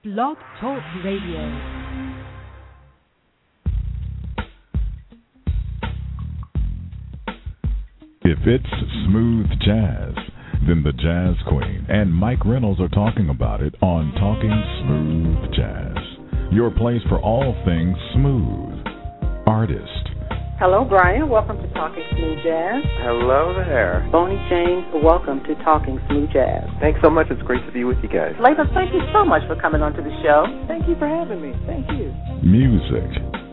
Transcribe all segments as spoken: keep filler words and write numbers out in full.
Blog Talk Radio. If it's smooth jazz, then the Jazz Queen and Mike Reynolds are talking about it on Talking Smooth Jazz, your place for all things smooth. Artist. Hello, Brian. Welcome to Talking Smooth Jazz. Hello there. Bonnie James, welcome to Talking Smooth Jazz. Thanks so much. It's great to be with you guys. Layla, thank you so much for coming onto the show. Thank you for having me. Thank you. Music.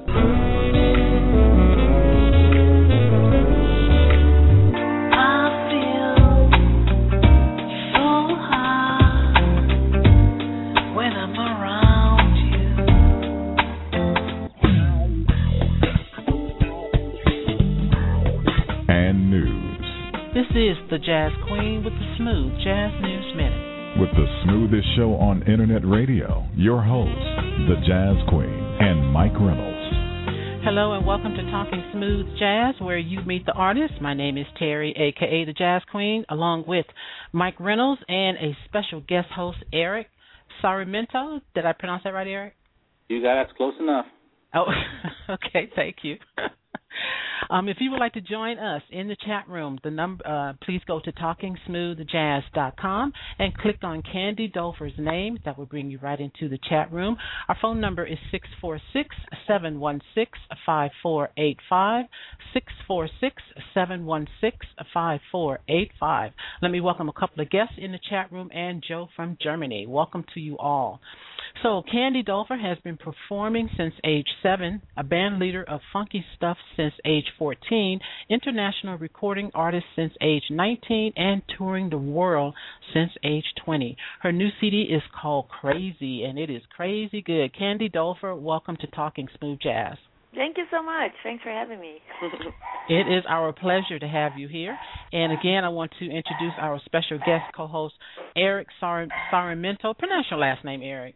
This is the Jazz Queen with the Smooth Jazz News Minute. With the smoothest show on internet radio, your host, the Jazz Queen, and Mike Reynolds. Hello and welcome to Talking Smooth Jazz, where you meet the artist. My name is Terry, a k a the Jazz Queen, along with Mike Reynolds and a special guest host, Eric Sarmiento. Did I pronounce that right, Eric? You got it. Close enough. Oh, okay. Thank you. Um, if you would like to join us in the chat room, the number, uh, please go to talking smooth jazz dot com and click on Candy Dolfer's name. That will bring you right into the chat room. Our phone number is six four six, seven one six, five four eight five, six four six, seven one six, five four eight five. Let me welcome a couple of guests in the chat room and Joe from Germany. Welcome to you all. So Candy Dolfer has been performing since age seven, a band leader of funky stuff since age fourteen, international recording artist since age nineteen, and touring the world since age twenty. Her new C D is called Crazy, and it is crazy good. Candy Dolfer, welcome to Talking Smooth Jazz. Thank you so much. Thanks for having me. It is our pleasure to have you here. And again, I want to introduce our special guest co-host, Eric Sar- Sarmiento. Pronounce your last name, Eric.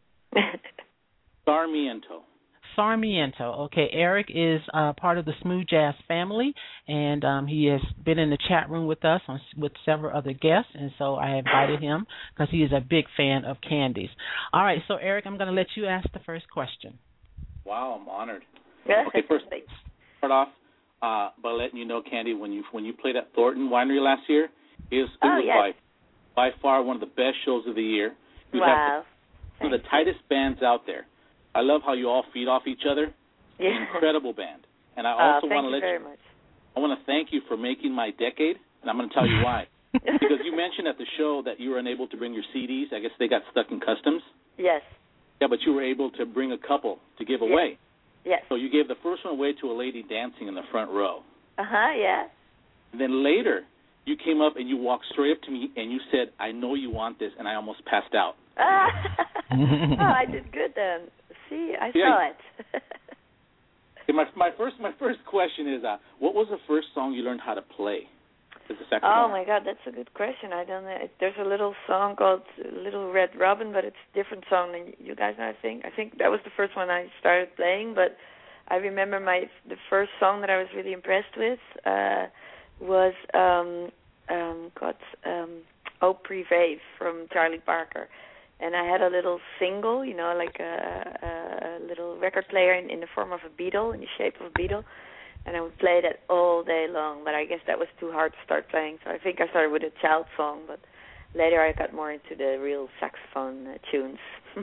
Sarmiento. Sarmiento. Okay, Eric is uh, part of the Smooth Jazz family, and um, he has been in the chat room with us on, with several other guests, and so I invited him because he is a big fan of Candy's. All right, so Eric, I'm going to let you ask the first question. Wow, I'm honored. Okay, first, start off uh, by letting you know, Candy, when you when you played at Thornton Winery last year, it was, it oh, was yes. by, by far one of the best shows of the year. You wow. have one of the tightest bands out there. I love how you all feed off each other. Yeah. Incredible band. And I oh, also want to you let very you much. I want to thank you for making my decade, and I'm going to tell you why. Because you mentioned at the show that you were unable to bring your C Ds. I guess they got stuck in customs. Yes. Yeah, but you were able to bring a couple to give yes. away. Yes. So you gave the first one away to a lady dancing in the front row. Uh-huh, yeah. And then later, you came up and you walked straight up to me and you said, I know you want this, and I almost passed out. Ah. Oh, I did good then. See, I yeah. saw it. Okay, my my first my first question is, uh, what was the first song you learned how to play as a saxophone? Oh my God, that's a good question. I don't know. There's a little song called Little Red Robin, but it's a different song than you guys know. I think. I think that was the first one I started playing. But I remember my the first song that I was really impressed with uh, was um, um, God, um, "Oh Privé" from Charlie Parker. And I had a little single, you know, like a, a, a little record player in, in the form of a beetle, in the shape of a beetle. And I would play that all day long, but I guess that was too hard to start playing. So I think I started with a child song, but later I got more into the real saxophone uh, tunes.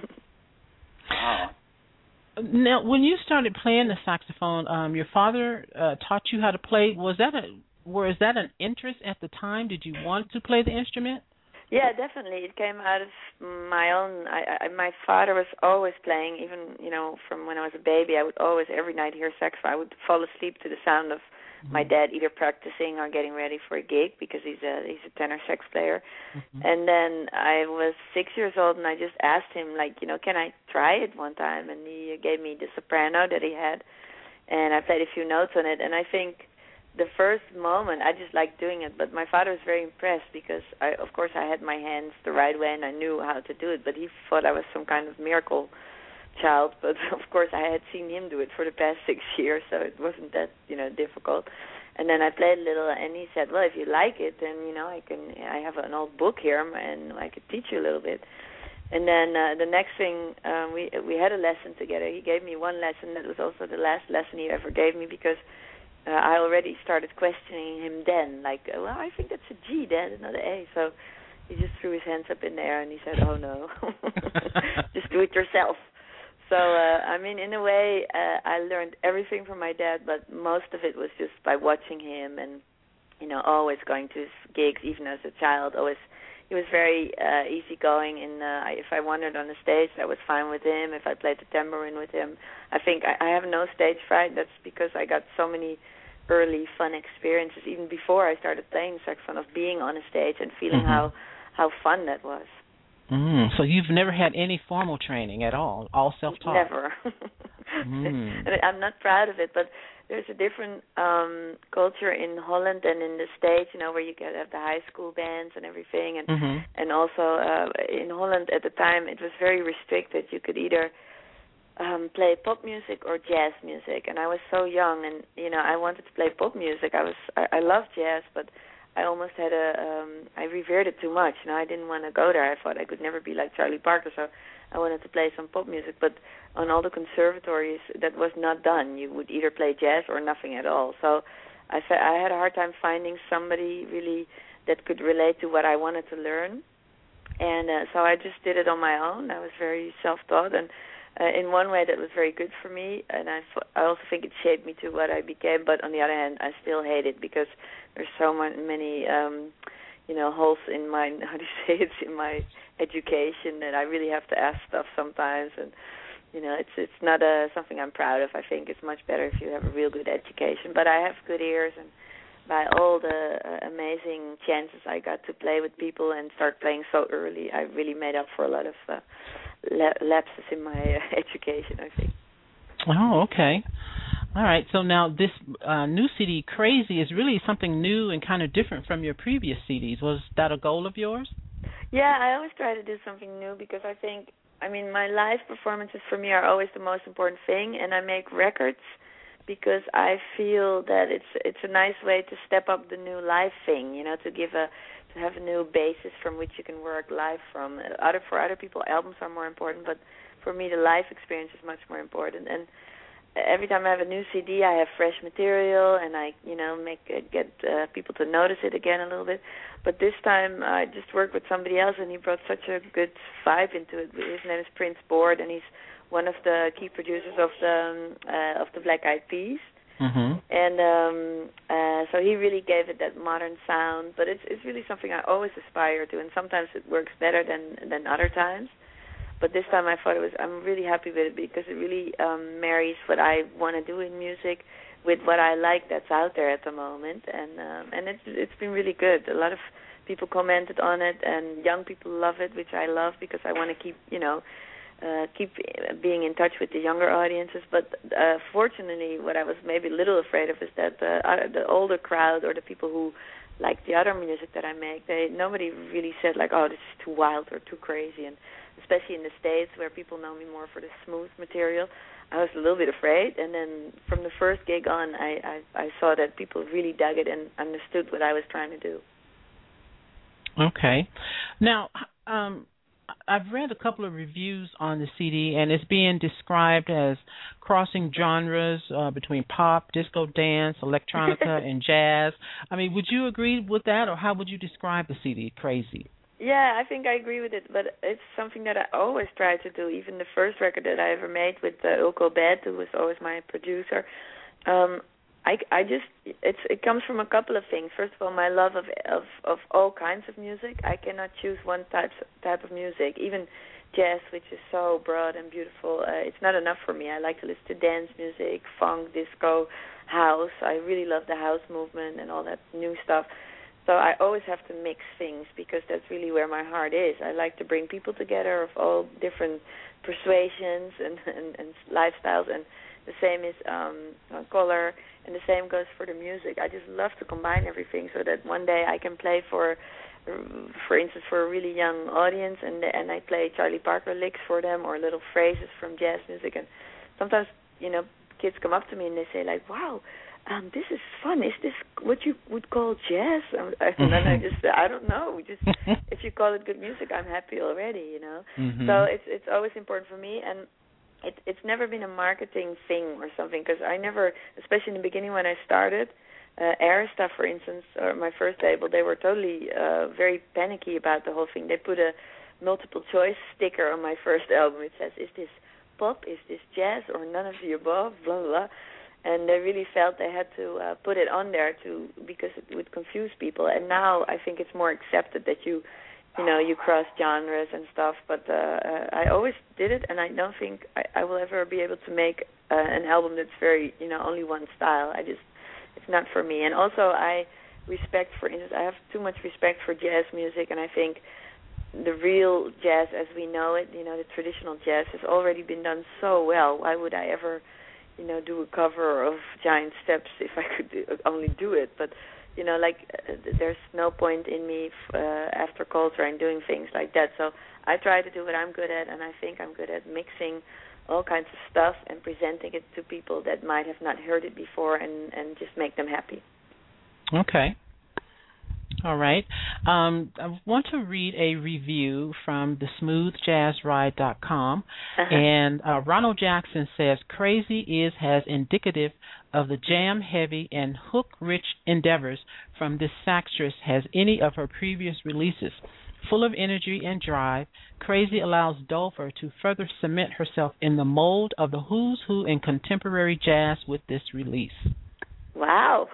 Wow. Now, when you started playing the saxophone, um, your father uh, taught you how to play. Was that a, was that an interest at the time? Did you want to play the instrument? Yeah, definitely. It came out of my own. I, I, my father was always playing, even you know, from when I was a baby. I would always every night hear saxophone. I would fall asleep to the sound of mm-hmm. my dad either practicing or getting ready for a gig because he's a he's a tenor sax player. Mm-hmm. And then I was six years old, and I just asked him, like, you know, can I try it one time? And he gave me the soprano that he had, and I played a few notes on it. And I think the first moment, I just liked doing it, but my father was very impressed because, I, of course, I had my hands the right way and I knew how to do it, but he thought I was some kind of miracle child. But, of course, I had seen him do it for the past six years, so it wasn't that, you know, difficult. And then I played a little, and he said, well, if you like it, then, you know, I can. I have an old book here, and I could teach you a little bit. And then uh, the next thing, um, we we had a lesson together. He gave me one lesson that was also the last lesson he ever gave me because uh, I already started questioning him then. Like, uh, well, I think that's a G, Dad, not an A. So he just threw his hands up in the air and he said, oh, no, just do it yourself. So, uh, I mean, in a way, uh, I learned everything from my dad, but most of it was just by watching him and, you know, always going to his gigs, even as a child, always. He was very uh, easygoing, and uh, if I wandered on the stage, that was fine with him. If I played the tambourine with him, I think I, I have no stage fright. That's because I got so many early fun experiences, even before I started playing saxophone, of being on a stage and feeling mm-hmm. how how fun that was. Mm, so you've never had any formal training at all, all self-taught? Never. mm. And I'm not proud of it, but there's a different um, culture in Holland and in the States, you know, where you get have the high school bands and everything, and mm-hmm. and also uh, in Holland at the time it was very restricted. You could either um, play pop music or jazz music, and I was so young, and you know, I wanted to play pop music. I was I, I love jazz, but I almost had a um, I revered it too much. You know, I didn't want to go there. I thought I could never be like Charlie Parker, so I wanted to play some pop music, but on all the conservatories, that was not done. You would either play jazz or nothing at all. So I, fe- I had a hard time finding somebody really that could relate to what I wanted to learn. And uh, so I just did it on my own. I was very self-taught, and uh, in one way that was very good for me. And I, f- I also think it shaped me to what I became. But on the other hand, I still hate it because there's so many, um, you know, holes in my, how do you say it, in my education, that I really have to ask stuff sometimes. And you know, it's it's not a, something I'm proud of. I think it's much better if you have a real good education. But I have good ears, and by all the uh, amazing chances I got to play with people and start playing so early, I really made up for a lot of uh, la- lapses in my uh, education, I think. Oh, okay. All right. So now this uh, new C D, Crazy, is really something new and kind of different from your previous C Ds. Was that a goal of yours? Yeah, I always try to do something new because I think, I mean, my live performances for me are always the most important thing, and I make records because I feel that it's it's a nice way to step up the new live thing, you know, to give a to have a new basis from which you can work live from. Other for other people, albums are more important, but for me, the live experience is much more important. And every time I have a new C D, I have fresh material, and I, you know, make it, get uh, people to notice it again a little bit. But this time, I just worked with somebody else, and he brought such a good vibe into it. His name is Prince Board, and he's one of the key producers of the um, uh, of the Black Eyed Peas. Mm-hmm. And um, uh, so he really gave it that modern sound. But it's it's really something I always aspire to, and sometimes it works better than than other times. But this time I thought it was, I'm really happy with it because it really um, marries what I want to do in music with what I like that's out there at the moment. And um, and it's it's been really good. A lot of people commented on it, and young people love it, which I love because I want to keep, you know, uh, keep being in touch with the younger audiences. But uh, fortunately, what I was maybe a little afraid of is that the, uh, the older crowd or the people who like the other music that I make, they nobody really said like, oh, this is too wild or too crazy. And especially in the States where people know me more for the smooth material, I was a little bit afraid. And then from the first gig on, I, I, I saw that people really dug it and understood what I was trying to do. Okay. Now, um, I've read a couple of reviews on the C D, and it's being described as crossing genres uh, between pop, disco dance, electronica, and jazz. I mean, would you agree with that, or how would you describe the C D, Crazy? Yeah, I think I agree with it, but it's something that I always try to do. Even the first record that I ever made with uh, Ulko Bed, who was always my producer, um, I, I just it's it comes from a couple of things. First of all, my love of of, of all kinds of music. I cannot choose one type type of music. Even jazz, which is so broad and beautiful, uh, it's not enough for me. I like to listen to dance music, funk, disco, house. I really love the house movement and all that new stuff. So I always have to mix things because that's really where my heart is. I like to bring people together of all different persuasions and, and, and lifestyles, and the same is um, color, and the same goes for the music. I just love to combine everything so that one day I can play for, for instance, for a really young audience, and and I play Charlie Parker licks for them or little phrases from jazz music. And sometimes, you know, kids come up to me and they say like, wow, um, this is fun. Is this what you would call jazz? And then I just, I don't know. Just if you call it good music, I'm happy already, you know. Mm-hmm. So it's it's always important for me, and it, it's never been a marketing thing or something, because I never, especially in the beginning when I started, uh, Arista, for instance, or my first label, they were totally uh, very panicky about the whole thing. They put a multiple choice sticker on my first album. It says, is this pop, is this jazz, or none of the above, blah, blah, blah. And they really felt they had to uh, put it on there to because it would confuse people. And now I think it's more accepted that you, you know, you cross genres and stuff. But uh, uh, I always did it, and I don't think I, I will ever be able to make uh, an album that's very, you know, only one style. I just, it's not for me. And also I respect, for instance, I have too much respect for jazz music, and I think the real jazz as we know it, you know, the traditional jazz has already been done so well. Why would I ever, you know, do a cover of Giant Steps if I could do, only do it? But, you know, like, uh, there's no point in me uh, after Coltrane doing things like that. So I try to do what I'm good at, and I think I'm good at mixing all kinds of stuff and presenting it to people that might have not heard it before, and, and just make them happy. Okay. All right. Um, I want to read a review from the smooth jazz ride dot com, uh-huh. and uh, Ronald Jackson says, "Crazy is as indicative of the jam-heavy and hook-rich endeavors from this saxtress as any of her previous releases. Full of energy and drive, Crazy allows Dover to further cement herself in the mold of the who's who in contemporary jazz with this release." Wow.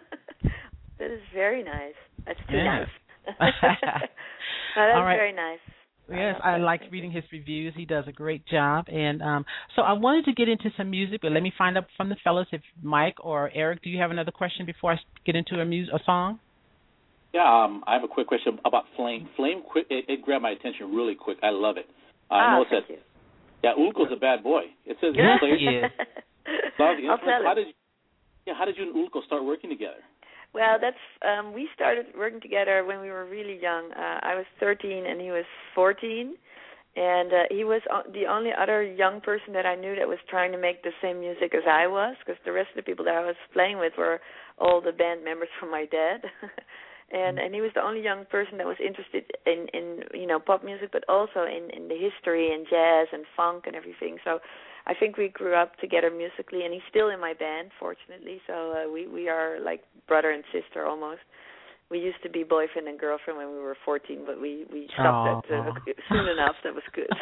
That is very nice. That's too yes. nice. No, that's All right. very nice. Yes, I, I like reading his reviews. He does a great job. And um, so I wanted to get into some music, but let me find out from the fellas if Mike or Eric, do you have another question before I get into a, mu- a song? Yeah, um, I have a quick question about Flame. Flame, quick, it, it grabbed my attention really quick. I love it. Uh, ah, I know it thank says, you. Yeah, Ulko's a bad boy. It says, yes, he is. I'll tell how him. did you, yeah, how did you and Ulko start working together? Well, that's um, we started working together when we were really young. Uh, I was thirteen and he was fourteen, and uh, he was the only other young person that I knew that was trying to make the same music as I was, because the rest of the people that I was playing with were all the band members from my dad. and and he was the only young person that was interested in, in you know, pop music, but also in, in the history and jazz and funk and everything. So I think we grew up together musically, and he's still in my band, fortunately. So uh, we, we are like brother and sister almost. We used to be boyfriend and girlfriend when we were fourteen, but we, we stopped that uh, soon enough. That was good.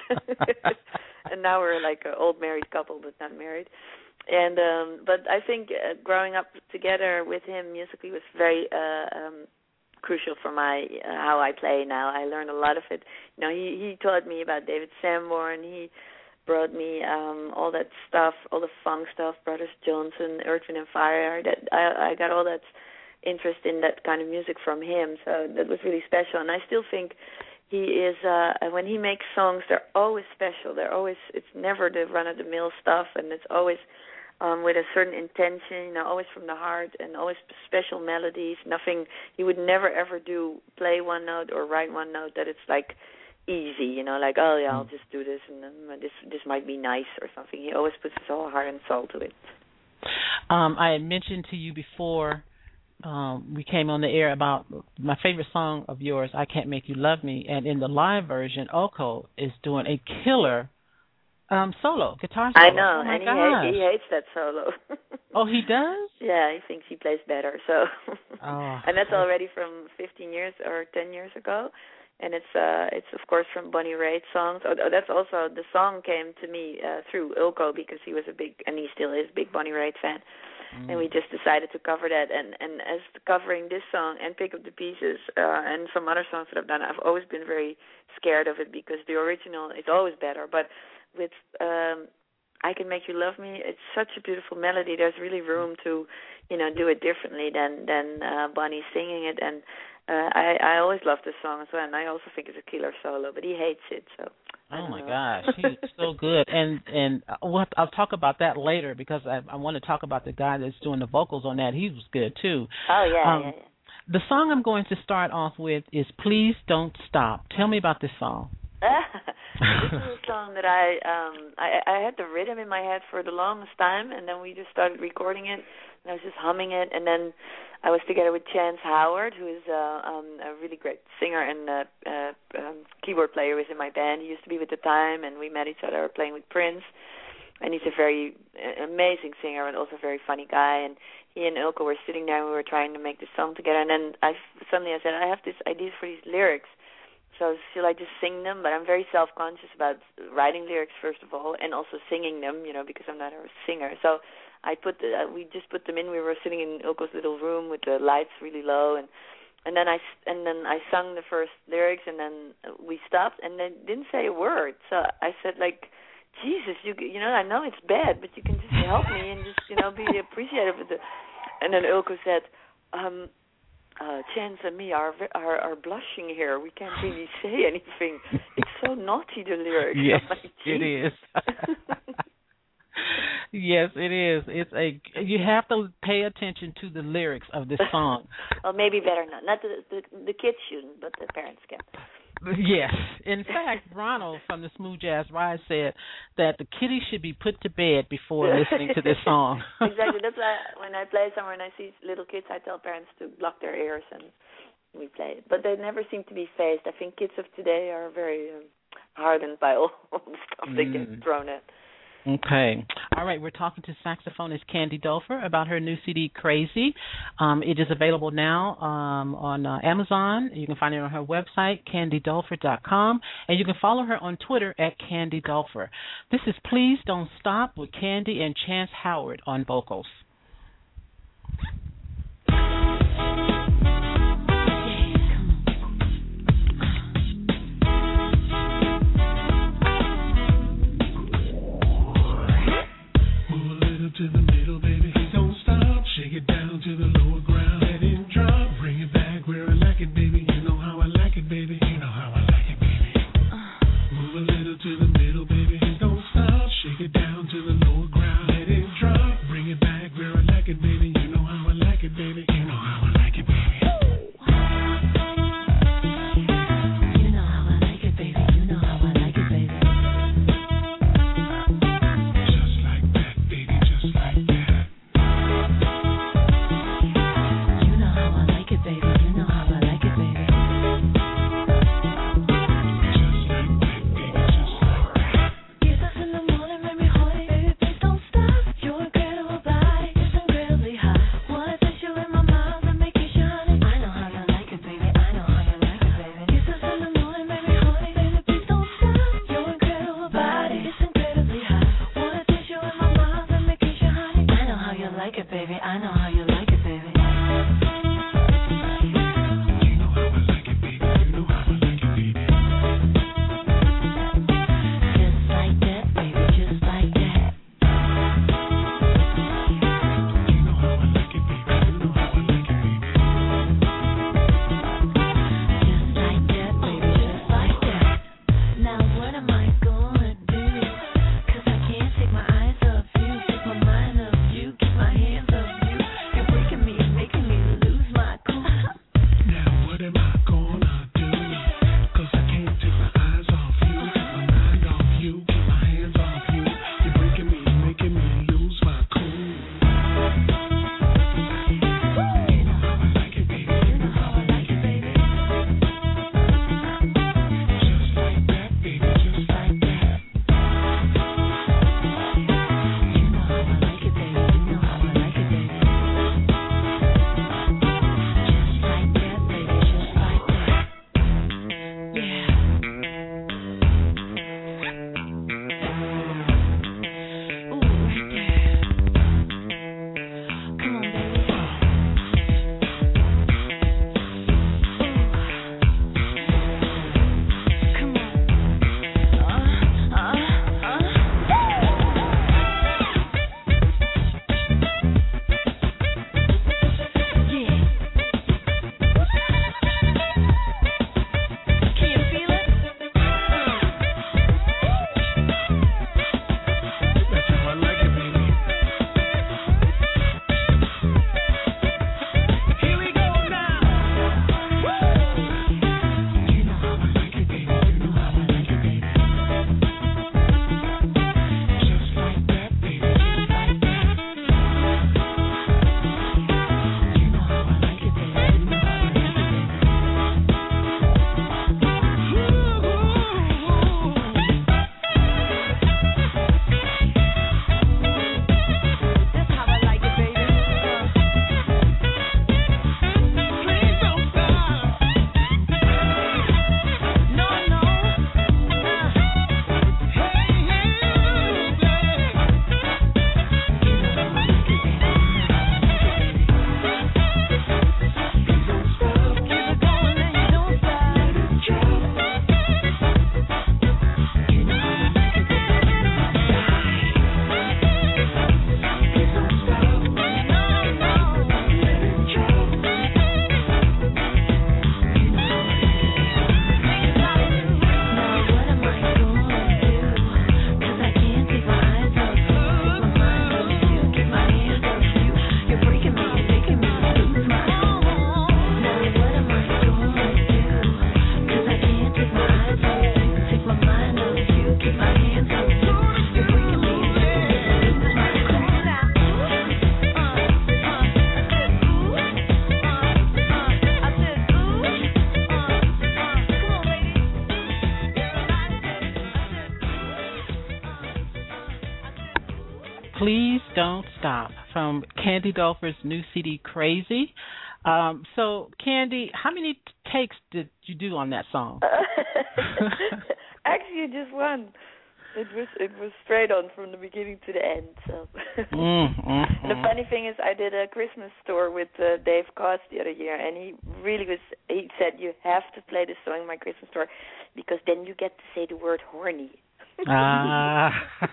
And now we're like an old married couple, but not married. And um, but I think uh, growing up together with him musically was very uh, um, crucial for my uh, how I play now. I learned a lot of it. You know, he, he taught me about David Sanborn. He brought me um, all that stuff, all the funk stuff, Brothers Johnson, Earth, Wind and Fire. That I, I got all that interest in that kind of music from him, so that was really special. And I still think he is, uh, when he makes songs, they're always special. They're always, it's never the run-of-the-mill stuff, and it's always um, with a certain intention, you know, always from the heart, and always special melodies. Nothing, he would never ever do, play one note or write one note that it's like easy, you know, like, oh yeah, I'll just do this, and um, this this might be nice or something. He always puts his whole heart and soul to it. Um, I had mentioned to you before um, we came on the air about my favorite song of yours, "I Can't Make You Love Me," and in the live version, Ulko is doing a killer um, solo, guitar solo. I know, oh my and he, gosh. he hates that solo. Oh, he does? Yeah, he thinks he plays better. So, oh, and that's already from fifteen years or ten years ago. And it's, uh, it's of course, from Bonnie Raitt's songs. Oh, that's also, the song came to me uh, through Ulko, because he was a big, and he still is, big Bonnie Raitt fan. Mm. And we just decided to cover that. And, and as covering this song and Pick Up the Pieces uh, and some other songs that I've done, I've always been very scared of it, because the original is always better. But with um, I Can Make You Love Me, it's such a beautiful melody. There's really room to, you know, do it differently than, than uh, Bonnie singing it. And Uh, I, I always love this song as well, and I also think it's a killer solo, but he hates it. So. Oh my gosh, he's so good, and and we'll have to, I'll talk about that later, because I, I want to talk about the guy that's doing the vocals on that. He was good too. Oh yeah, um, yeah, yeah. The song I'm going to start off with is "Please Don't Stop." Tell me about this song. This is a song that I um I I had the rhythm in my head for the longest time, and then we just started recording it, and I was just humming it, and then I was together with Chance Howard, who is uh, um, a really great singer and uh, uh, um, keyboard player. Who is in my band. He used to be with The Time, and we met each other playing with Prince, and he's a very uh, amazing singer and also a very funny guy. And he and Ilko were sitting there, and we were trying to make this song together, and then I suddenly I said, I have this idea for these lyrics. So should I just sing them? But I'm very self-conscious about writing lyrics, first of all, and also singing them, you know, because I'm not a singer. So I put the, uh, we just put them in. We were sitting in Ilko's little room with the lights really low, and and then I and then I sung the first lyrics, and then we stopped, and then didn't say a word. So I said, like, Jesus, you you know, I know it's bad, but you can just help me and just, you know, be appreciative of it. And then Ilko said, um. Uh, Chance and me are, are are blushing here. We can't really say anything. It's so naughty, the lyrics. Yes, like, it is. Yes, it is. It's a. You have to pay attention to the lyrics of this song. Well, maybe better not. Not the, the the kids shouldn't, but the parents can. Yes. In fact, Ronald from the Smooth Jazz Rise said that the kiddies should be put to bed before listening to this song. Exactly. That's why when I play somewhere and I see little kids, I tell parents to block their ears and we play it. But they never seem to be phased. I think kids of today are very um, hardened by all the stuff mm. they get thrown at. Okay. All right. We're talking to saxophonist Candy Dulfer about her new C D, Crazy. Um, it is available now um, on uh, Amazon. You can find it on her website, candy dulfer dot com, and you can follow her on Twitter at Candy Dulfer. This is Please Don't Stop with Candy and Chance Howard on vocals. To the middle, baby, don't stop. Shake it down to the lower ground. Let it drop. Bring it back where I like it, baby. You know how I like it, baby. You know how I like it, baby. Uh. Move a little to the middle, baby. Don't stop. Shake it down to the lower ground. Let it drop. Bring it back where Please Don't Stop from Candy Dulfer's new C D, Crazy. Um, so, Candy, how many takes did you do on that song? Actually, just one. It was it was straight on from the beginning to the end. So, mm, mm, mm. The funny thing is, I did a Christmas tour with uh, Dave Koz the other year, and he really was. He said, "You have to play this song in my Christmas tour, because then you get to say the word horny." Ah.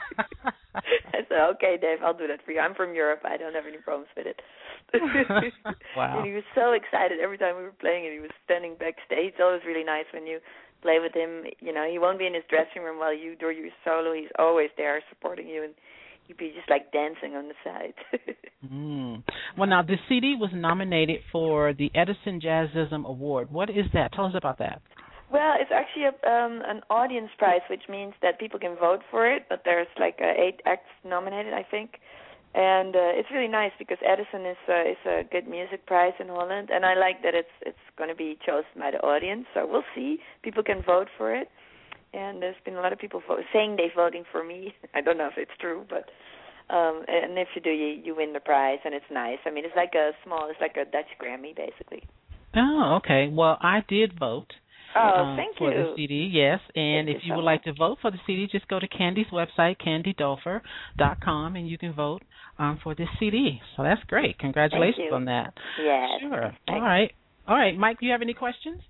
I said, "Okay, Dave, I'll do that for you. I'm from Europe. I don't have any problems with it." Wow. And he was so excited every time we were playing it. He was standing backstage. It's always really nice when you play with him. You know, he won't be in his dressing room while you do your solo. He's always there supporting you, and you'd be just like dancing on the side. mm. Well, now, the C D was nominated for the Edison Jazzism Award. What is that? Tell us about that. Well, it's actually a, um, an audience prize, which means that people can vote for it, but there's like uh, eight acts nominated, I think. And uh, it's really nice because Edison is uh, is a good music prize in Holland, and I like that it's it's going to be chosen by the audience. So we'll see. People can vote for it, and there's been a lot of people vote, saying they're voting for me. I don't know if it's true, but um, and if you do, you you win the prize, and it's nice. I mean, it's like a small, it's like a Dutch Grammy, basically. Oh, okay. Well, I did vote. Oh, um, thank for you. the C D, yes. And thank if you you so would much. like to vote for the C D, just go to Candy's website, candy dulfer dot com, and you can vote um, for this C D. So that's great. Congratulations on that. Yes. Sure. Thanks. All right. All right, Mike, do you have any questions?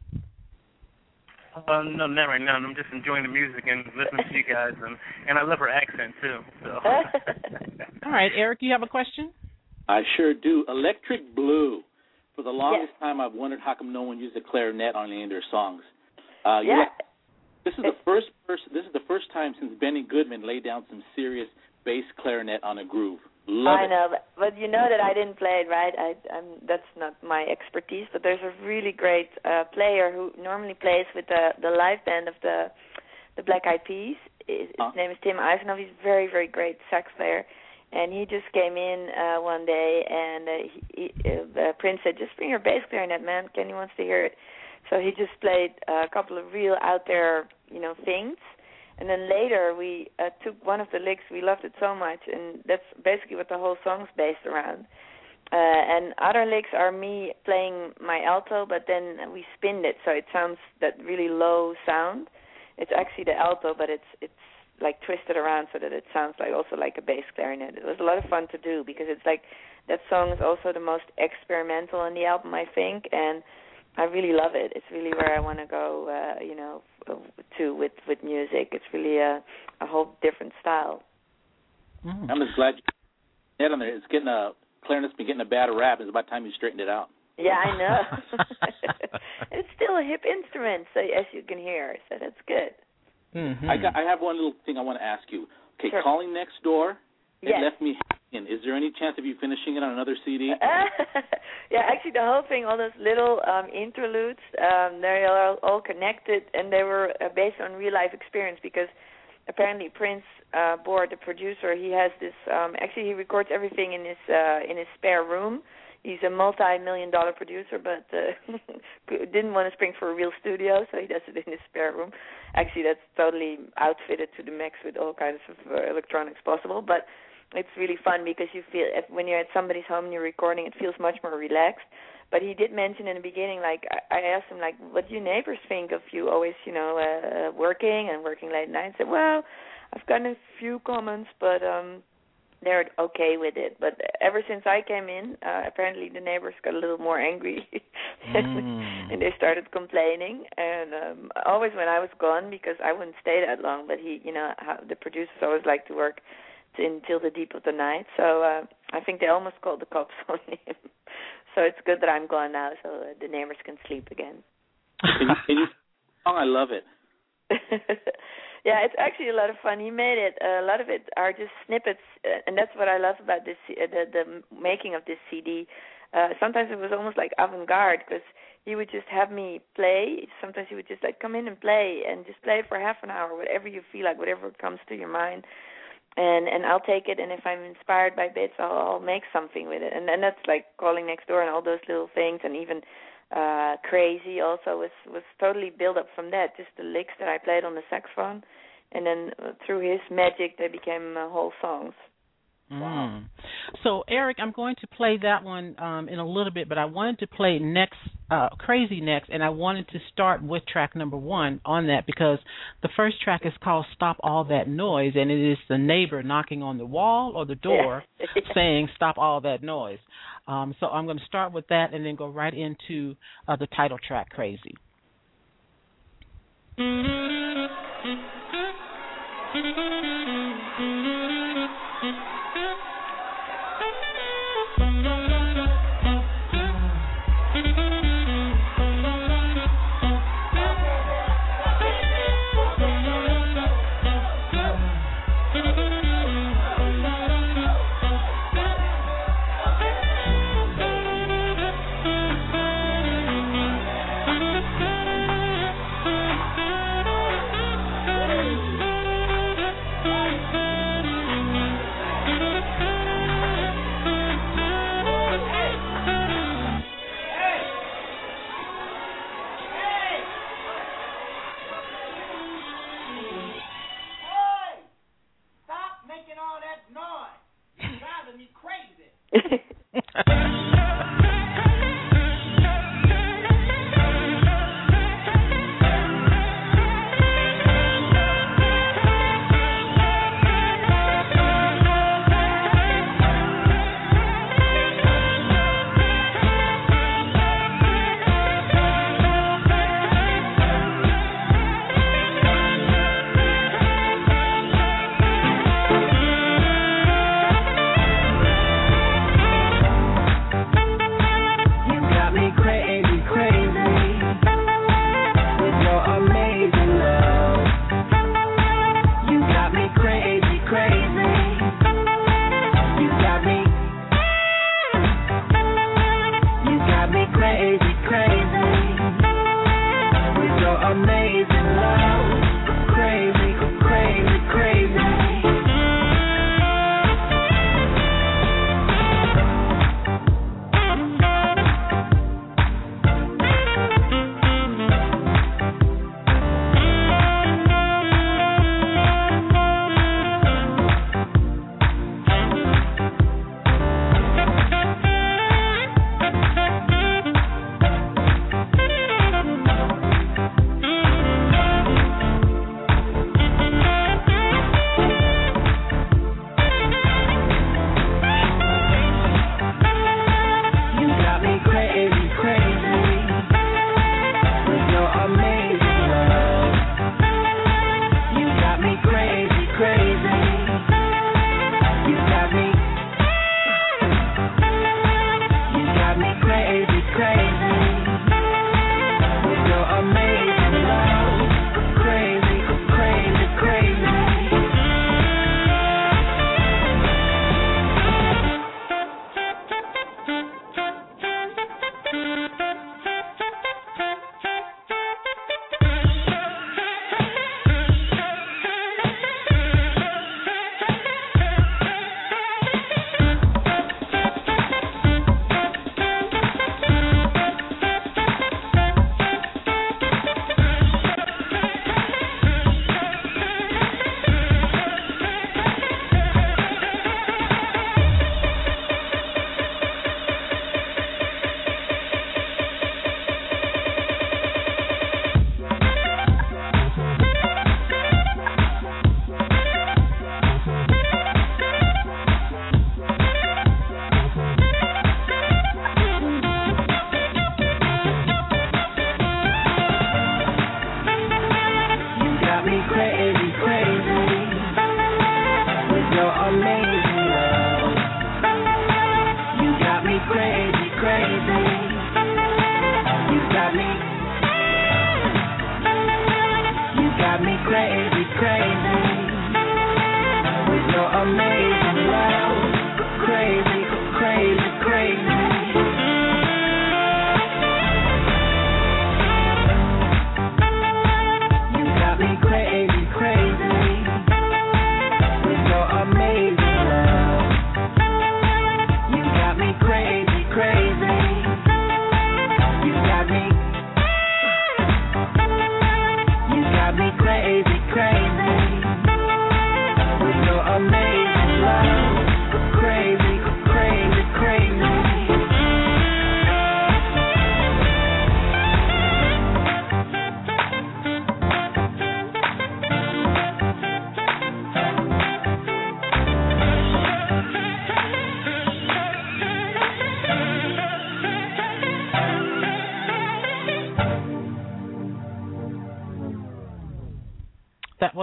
Uh, no, not right now. I'm just enjoying the music and listening to you guys, and, and I love her accent, too. So. All right, Eric, do you have a question? I sure do. Electric Blue. For the longest yes. time, I've wondered how come no one used the clarinet on any of their songs. Uh, yeah. This is the first person. This is the first time since Benny Goodman laid down some serious bass clarinet on a groove. Love I it. know, but, but you know that I didn't play it, right? I, I'm, that's not my expertise. But there's a really great uh, player who normally plays with the the live band of the the Black Eyed Peas. His, huh? his name is Tim Ivanov. He's a very very great sax player. And he just came in uh, one day, and uh, he, he, uh, Prince said, "Just bring your bass clarinet, man. Kenny wants to hear it." So he just played uh, a couple of real out there, you know, things. And then later we uh, took one of the licks. We loved it so much, and that's basically what the whole song's based around. Uh, and other licks are me playing my alto, but then we spinned it, so it sounds that really low sound. It's actually the alto, but it's it's like twisted around so that it sounds like also like a bass clarinet. It was a lot of fun to do because it's like that song is also the most experimental on the album, I think, and I really love it. It's really where I want to go, uh, you know, to with, with music. It's really a, a whole different style. Mm. I'm just glad you head on there. It's getting a clarinet's been getting a bad rap. It's about time you straightened it out. Yeah, I know. It's still a hip instrument, so as you can hear, so that's good. Mm-hmm. I got. I have one little thing I want to ask you. Okay, sure. Calling Next Door. It yes. left me hanging. Is there any chance of you finishing it on another C D? Yeah, actually, the whole thing, all those little um, interludes, um, they are all connected, and they were uh, based on real life experience because apparently Prince uh, Board, the producer, he has this. Um, actually, he records everything in his uh, in his spare room. He's a multi-million dollar producer, but uh, didn't want to spring for a real studio, so he does it in his spare room. Actually, that's totally outfitted to the max with all kinds of uh, electronics possible, but it's really fun because you feel, if, when you're at somebody's home and you're recording, it feels much more relaxed. But he did mention in the beginning, like, I, I asked him, like, what do your neighbors think of you always, you know, uh, working and working late nights? He said, well, I've gotten a few comments, but... um they're okay with it. But ever since I came in, uh, apparently the neighbors got a little more angry. mm. And they started complaining. And um, always when I was gone, because I wouldn't stay that long, but he, you know, how the producers always like to work to, until the deep of the night. So uh, I think they almost called the cops on him. So it's good that I'm gone now, so uh, the neighbors can sleep again. Can you, can you, oh, I love it. Yeah, it's actually a lot of fun. He made it. Uh, a lot of it are just snippets, uh, and that's what I love about this, uh, the the making of this C D. Uh, sometimes it was almost like avant-garde because he would just have me play. Sometimes he would just like come in and play and just play for half an hour, whatever you feel like, whatever comes to your mind. And and I'll take it, and if I'm inspired by bits, I'll, I'll make something with it. And and that's like Calling Next Door and all those little things, and even uh, Crazy also was, was totally built up from that, just the licks that I played on the saxophone. And then uh, through his magic, they became uh, whole songs. Mm. So, Eric, I'm going to play that one um, in a little bit, but I wanted to play next, uh, Crazy next, and I wanted to start with track number one on that because the first track is called Stop All That Noise, and it is the neighbor knocking on the wall or the door saying, stop all that noise. Um, so I'm going to start with that and then go right into uh, the title track, Crazy.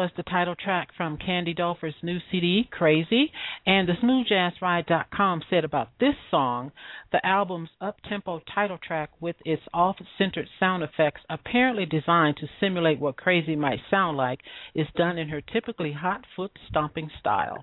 was the title track from Candy Dulfer's new C D, Crazy. And the smooth jazz ride dot com said about this song, the album's up-tempo title track with its off-centered sound effects apparently designed to simulate what crazy might sound like is done in her typically hot foot stomping style.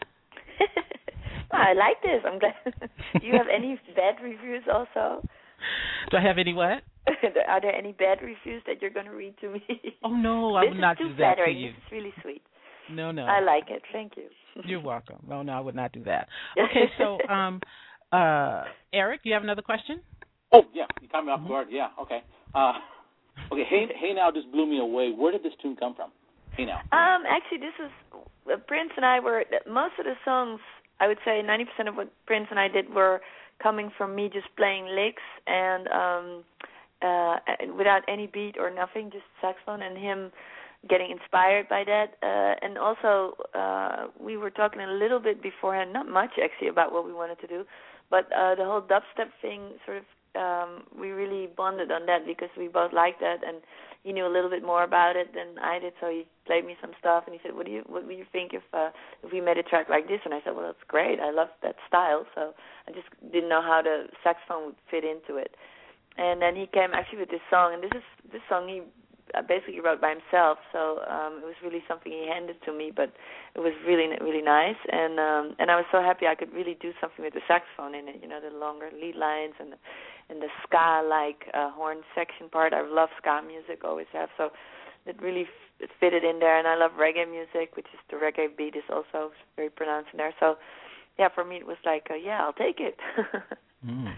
I like this. I'm glad. Do you have any bad reviews also? Do I have any what? Are there any bad reviews that you're going to read to me? Oh, no, I would not do that to you. This is really sweet. No, no. I like it. Thank you. You're welcome. No, no, I would not do that. Okay, so, um, uh, Eric, you have another question? Oh, yeah. You caught me off guard. Yeah, okay. Uh, okay, Hey Hey Now just blew me away. Where did this tune come from? Hey Now. Um, actually, this is, uh, Prince and I were, most of the songs, I would say ninety percent of what Prince and I did were coming from me just playing licks and um, uh, without any beat or nothing, just saxophone, and him getting inspired by that. Uh, and also, uh, we were talking a little bit beforehand, not much actually, about what we wanted to do, but uh, the whole dubstep thing sort of, um, we really bonded on that because we both liked that, and he knew a little bit more about it than I did, so he played me some stuff, and he said, "What do you, what would you think if uh, if we made a track like this?" And I said, "Well, that's great. I love that style." So I just didn't know how the saxophone would fit into it. And then he came actually with this song, and this is this song he basically wrote by himself. So um, it was really something he handed to me, but it was really really nice, and um, and I was so happy I could really do something with the saxophone in it. You know, the longer lead lines and the, and the ska-like uh, horn section part. I love ska music, always have. So it really f- fitted in there, and I love reggae music, which is the reggae beat is also very pronounced in there. So yeah, for me it was like, uh, yeah, I'll take it. mm.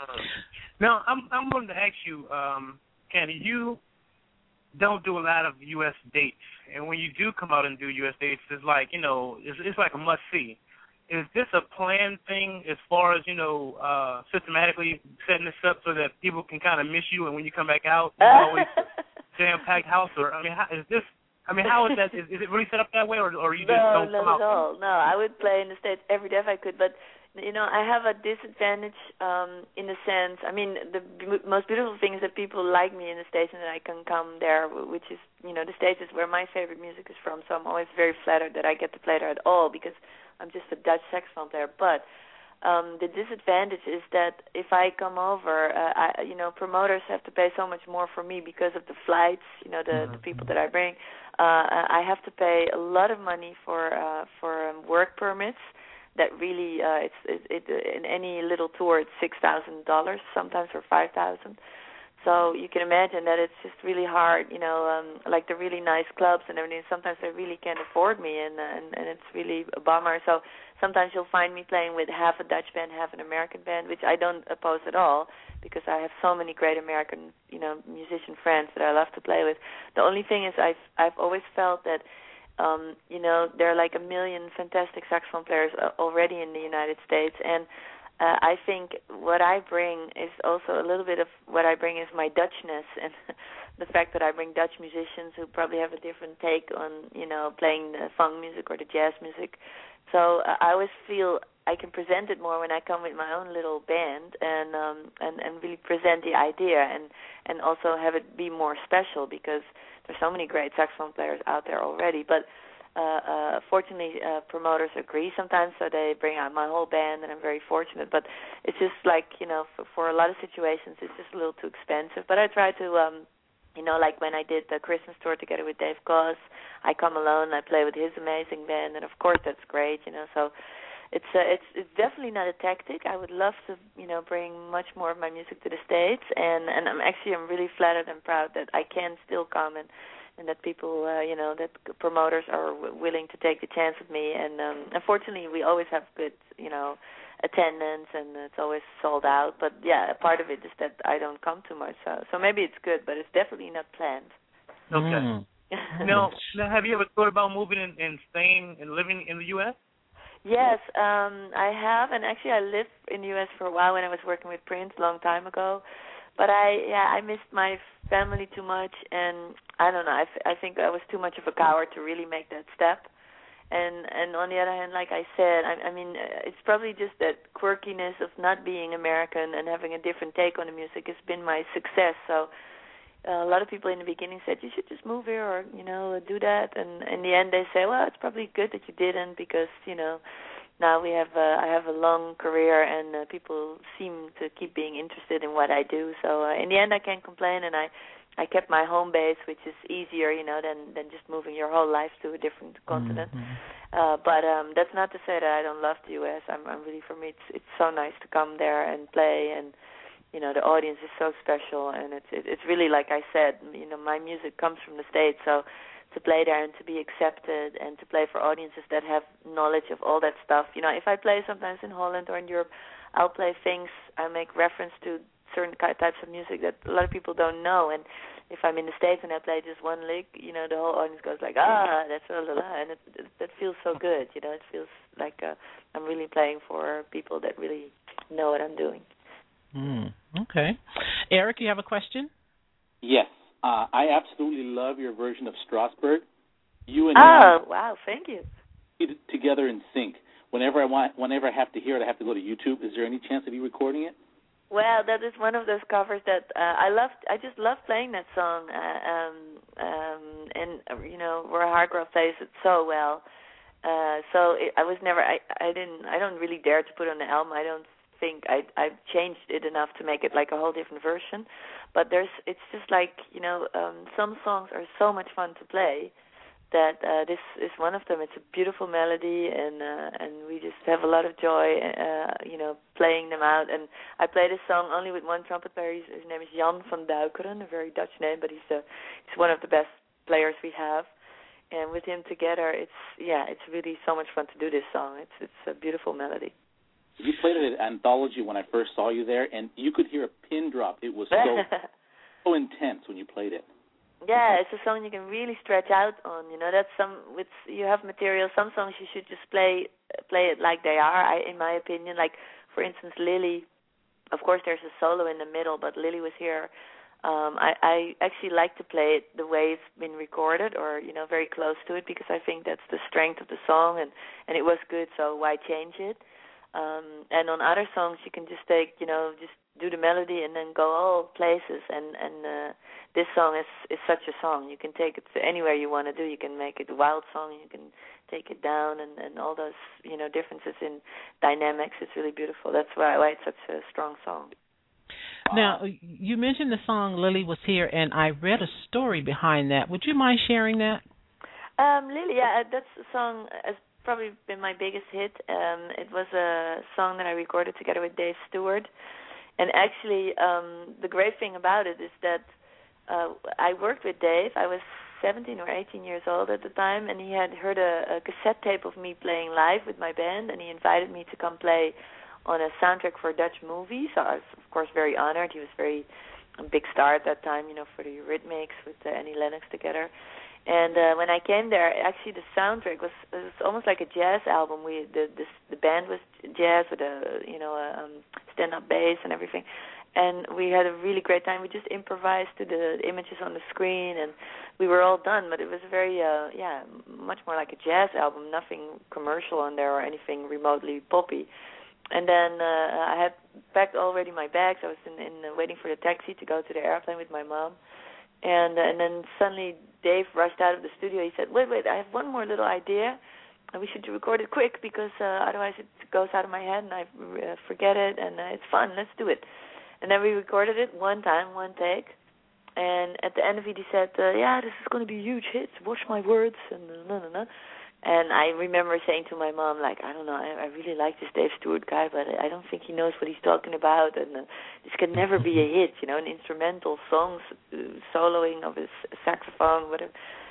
Now I'm I'm going to ask you, um, Candy, you don't do a lot of U S dates, and when you do come out and do U S dates, it's like, you know, it's, it's like a must see. Is this a planned thing as far as, you know, uh, systematically setting this up so that people can kind of miss you, and when you come back out, it's always jam-packed house? Or I mean, how, is this? I mean, how is that? Is, is it really set up that way, or, or you just no, don't not come out? No, not at all. No, I would play in the States every day if I could, but you know, I have a disadvantage um, in the sense. I mean, the b- most beautiful thing is that people like me in the States and that I can come there, which is, you know, the States is where my favorite music is from. So I'm always very flattered that I get to play there at all because I'm just a Dutch saxophone player. But um, the disadvantage is that if I come over, uh, I, you know, promoters have to pay so much more for me because of the flights, you know, the, the people that I bring. Uh, I have to pay a lot of money for uh, for um, work permits. That really, uh, it's it, it, in any little tour, it's six thousand dollars sometimes, or five thousand. So you can imagine that it's just really hard, you know, um, like the really nice clubs and everything. Sometimes they really can't afford me, and, and and it's really a bummer. So sometimes you'll find me playing with half a Dutch band, half an American band, which I don't oppose at all because I have so many great American, you know, musician friends that I love to play with. The only thing is I've I've always felt that. Um, you know, there are like a million fantastic saxophone players uh, already in the United States, and uh, I think what I bring is also a little bit of what I bring is my Dutchness, and the fact that I bring Dutch musicians who probably have a different take on, you know, playing the funk music or the jazz music. So uh, I always feel I can present it more when I come with my own little band and um, and, and really present the idea and, and also have it be more special because there's so many great saxophone players out there already. But uh, uh, fortunately, uh, promoters agree sometimes, so they bring out my whole band, and I'm very fortunate. But it's just like, you know, for, for a lot of situations, it's just a little too expensive. But I try to, um, you know, like when I did the Christmas tour together with Dave Goss, I come alone, I play with his amazing band, and of course that's great, you know, so... It's uh, it's it's definitely not a tactic. I would love to, you know, bring much more of my music to the States, and, and I'm actually I'm really flattered and proud that I can still come and, and that people, uh, you know, that promoters are w- willing to take the chance with me. And um, unfortunately, we always have good, you know, attendance, and it's always sold out. But yeah, a part of it is that I don't come too much, so so maybe it's good, but it's definitely not planned. Okay. Mm. now, now, have you ever thought about moving and, and staying and living in the U S? Yes, um, I have, and actually I lived in the U S for a while when I was working with Prince a long time ago. But I, yeah, I missed my family too much, and I don't know. I, f- I think I was too much of a coward to really make that step. And and on the other hand, like I said, I, I mean, it's probably just that quirkiness of not being American and having a different take on the music has been my success. So uh, a lot of people in the beginning said you should just move here or you know do that, and in the end they say, well, it's probably good that you didn't because you know now we have uh, I have a long career and uh, people seem to keep being interested in what I do. So uh, in the end I can't complain, and I I kept my home base, which is easier, you know, than than just moving your whole life to a different continent. Mm-hmm. Uh, but um, that's not to say that I don't love the U S. I'm, I'm really, for me, it's it's so nice to come there and play, and you know, the audience is so special, and it's it, it's really like I said, you know, my music comes from the States, so to play there and to be accepted and to play for audiences that have knowledge of all that stuff. You know, if I play sometimes in Holland or in Europe, I'll play things, I make reference to certain types of music that a lot of people don't know, and if I'm in the States and I play just one lick, you know, the whole audience goes like, ah, that's la la la, and it, it, that feels so good, you know, it feels like uh, I'm really playing for people that really know what I'm doing. Mm, okay. Eric, you have a question? Yes. Uh, I absolutely love your version of Strasbourg. You and Oh, Jan, wow, thank you. Together in sync. Whenever I want, whenever I have to hear it, I have to go to YouTube. Is there any chance of you recording it? Well, that is one of those covers that uh, I love. I just love playing that song, uh, um, um, and uh, you know, Roy Hargrove plays it so well. Uh, so it, I was never. I, I didn't. I don't really dare to put on the album. I don't think I I've changed it enough to make it like a whole different version. But there's. It's just like you know, um, some songs are so much fun to play. That uh, this is one of them. It's a beautiful melody, and uh, and we just have a lot of joy, uh, you know, playing them out. And I play this song only with one trumpet player. His, his name is Jan van Duikeren, a very Dutch name, but he's uh, he's one of the best players we have. And with him together, it's yeah, it's really so much fun to do this song. It's it's a beautiful melody. You played it at Anthology when I first saw you there, and you could hear a pin drop. It was so so intense when you played it. Yeah, it's a song you can really stretch out on. You know, that's some with you have material. Some songs you should just play play it like they are. I, in my opinion, like for instance, Lily. Of course, there's a solo in the middle, but Lily was here. Um, I, I actually like to play it the way it's been recorded, or you know, very close to it, because I think that's the strength of the song, and and it was good. So why change it? Um, and on other songs, you can just take, you know, just do the melody and then go all places. And and uh, this song is is such a song. You can take it to anywhere you want to do. You can make it a wild song. You can take it down, and, and all those, you know, differences in dynamics. It's really beautiful. That's why why it's such a strong song. Now, you mentioned the song Lily Was Here, and I read a story behind that. Would you mind sharing that? Um, Lily, yeah, that's a song. As probably been my biggest hit. Um, it was a song that I recorded together with Dave Stewart. And actually, um, the great thing about it is that uh, I worked with Dave. I was seventeen or eighteen years old at the time, and he had heard a, a cassette tape of me playing live with my band, and he invited me to come play on a soundtrack for a Dutch movie. So I was, of course, very honored. He was very a big star at that time, you know, for the Eurythmics with uh, Annie Lennox together. And uh, when I came there, actually the soundtrack was, it was almost like a jazz album. We the this, the band was jazz with a you know a um, stand-up bass and everything, and we had a really great time. We just improvised to the images on the screen, and we were all done. But it was very uh, yeah much more like a jazz album, nothing commercial on there or anything remotely poppy. And then uh, I had packed already my bags. I was in, in uh, waiting for the taxi to go to the airplane with my mom. And uh, and then suddenly Dave rushed out of the studio. He said, wait, wait, I have one more little idea. And we should record it quick because uh, otherwise it goes out of my head and I uh, forget it. And uh, it's fun. Let's do it. And then we recorded it one time, one take. And at the end of it, he said, uh, yeah, this is going to be a huge hit. Watch my words. And uh, no, no, no. And I remember saying to my mom, like, I don't know, I, I really like this Dave Stewart guy, but I don't think he knows what he's talking about, and uh, this can never be a hit, you know, an instrumental song, uh, soloing of his saxophone, whatever.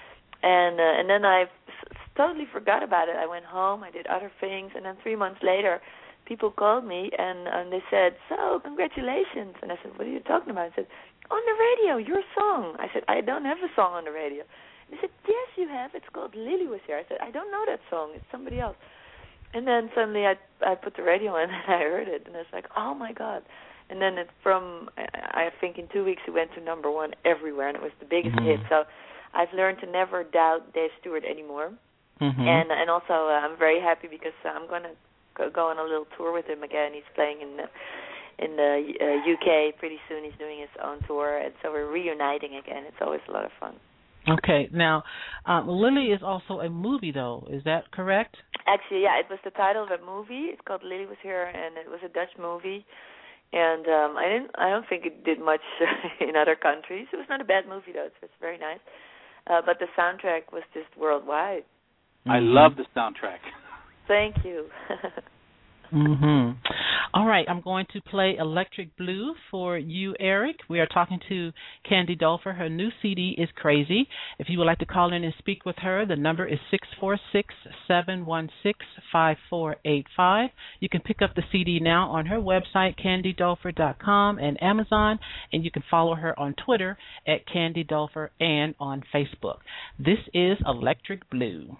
And uh, and then I f- totally forgot about it. I went home, I did other things, and then three months later, people called me, and, and they said, so, congratulations. And I said, what are you talking about? I said, on the radio, your song. I said, I don't have a song on the radio. They said, yes, you have. It's called Lily Was Here. I said, I don't know that song. It's somebody else. And then suddenly I I put the radio on and I heard it. And I was like, oh, my God. And then it from, I think in two weeks it went to number one everywhere. And it was the biggest mm-hmm. hit. So I've learned to never doubt Dave Stewart anymore. Mm-hmm. And and also uh, I'm very happy because I'm going to go, go on a little tour with him again. He's playing in uh, in the uh, U K. Pretty soon he's doing his own tour, and so we're reuniting again. It's always a lot of fun. Okay. Now, um, Lily is also a movie, though. Is that correct? Actually, yeah, it was the title of a movie. It's called Lily Was Here, and it was a Dutch movie. And um, I didn't. I don't think it did much in other countries. It was not a bad movie, though. It's, it's very nice. Uh, but the soundtrack was just worldwide. I love the soundtrack. Thank you. Mhm. All right, I'm going to play Electric Blue for you, Eric. We are talking to Candy Dulfer. Her new C D is Crazy. If you would like to call in and speak with her, the number is six four six, seven one six, five four eight five. You can pick up the C D now on her website, candy dulfer dot com, and Amazon, and you can follow her on Twitter at Candy Dulfer and on Facebook. This is Electric Blue.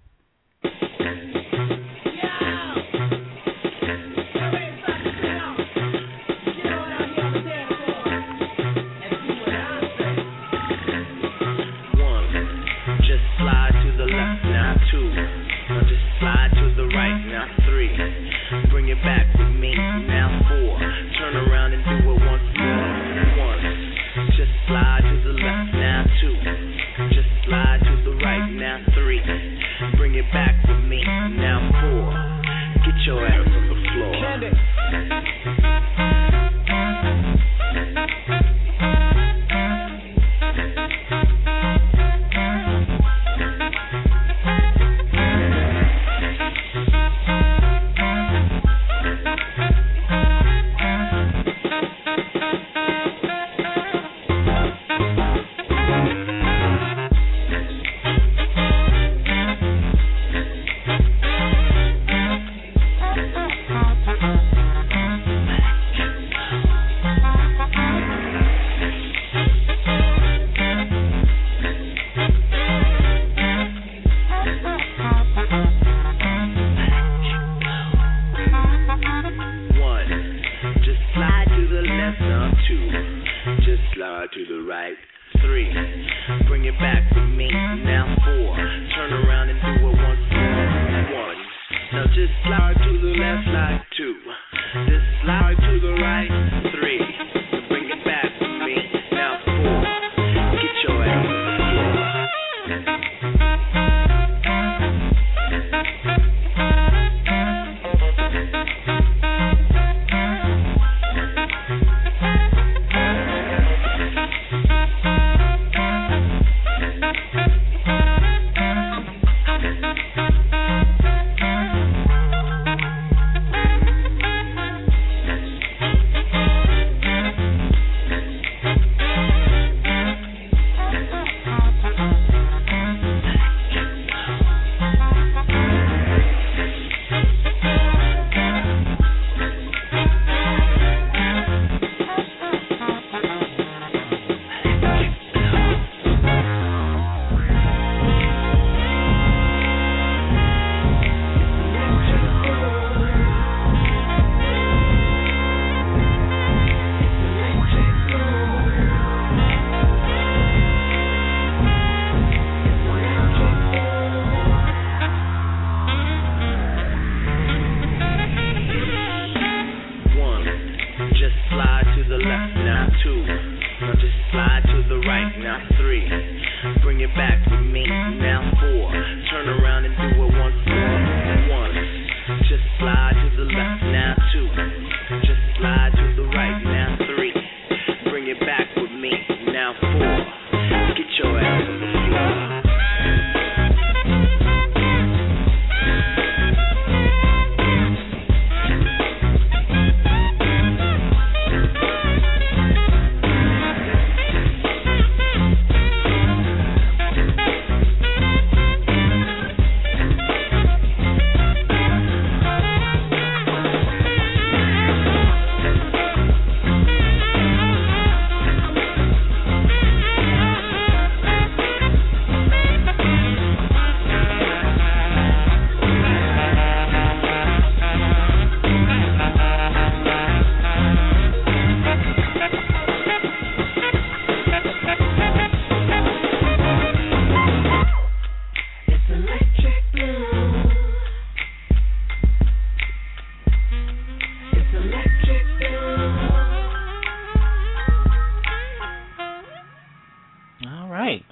Bring it back with me, now four. Turn around and do it once more. One, just slide to the left, now two. Just slide to the right, now three. Bring it back with me, now four. Get your ass on the floor.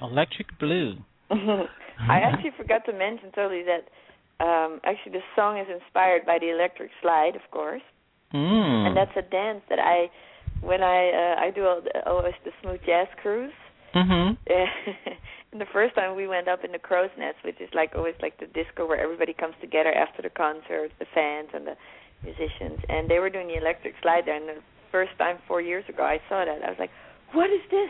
Electric Blue. I actually forgot to mention totally that um, actually the song is inspired by the Electric Slide, of course, mm. and that's a dance that I, when I uh, I do all the, always the Smooth Jazz Cruise. Mm-hmm. And the first time we went up in the Crow's Nest, which is like always like the disco where everybody comes together after the concert, the fans and the musicians, and they were doing the Electric Slide there. And the first time four years ago I saw that, I was like, "What is this?"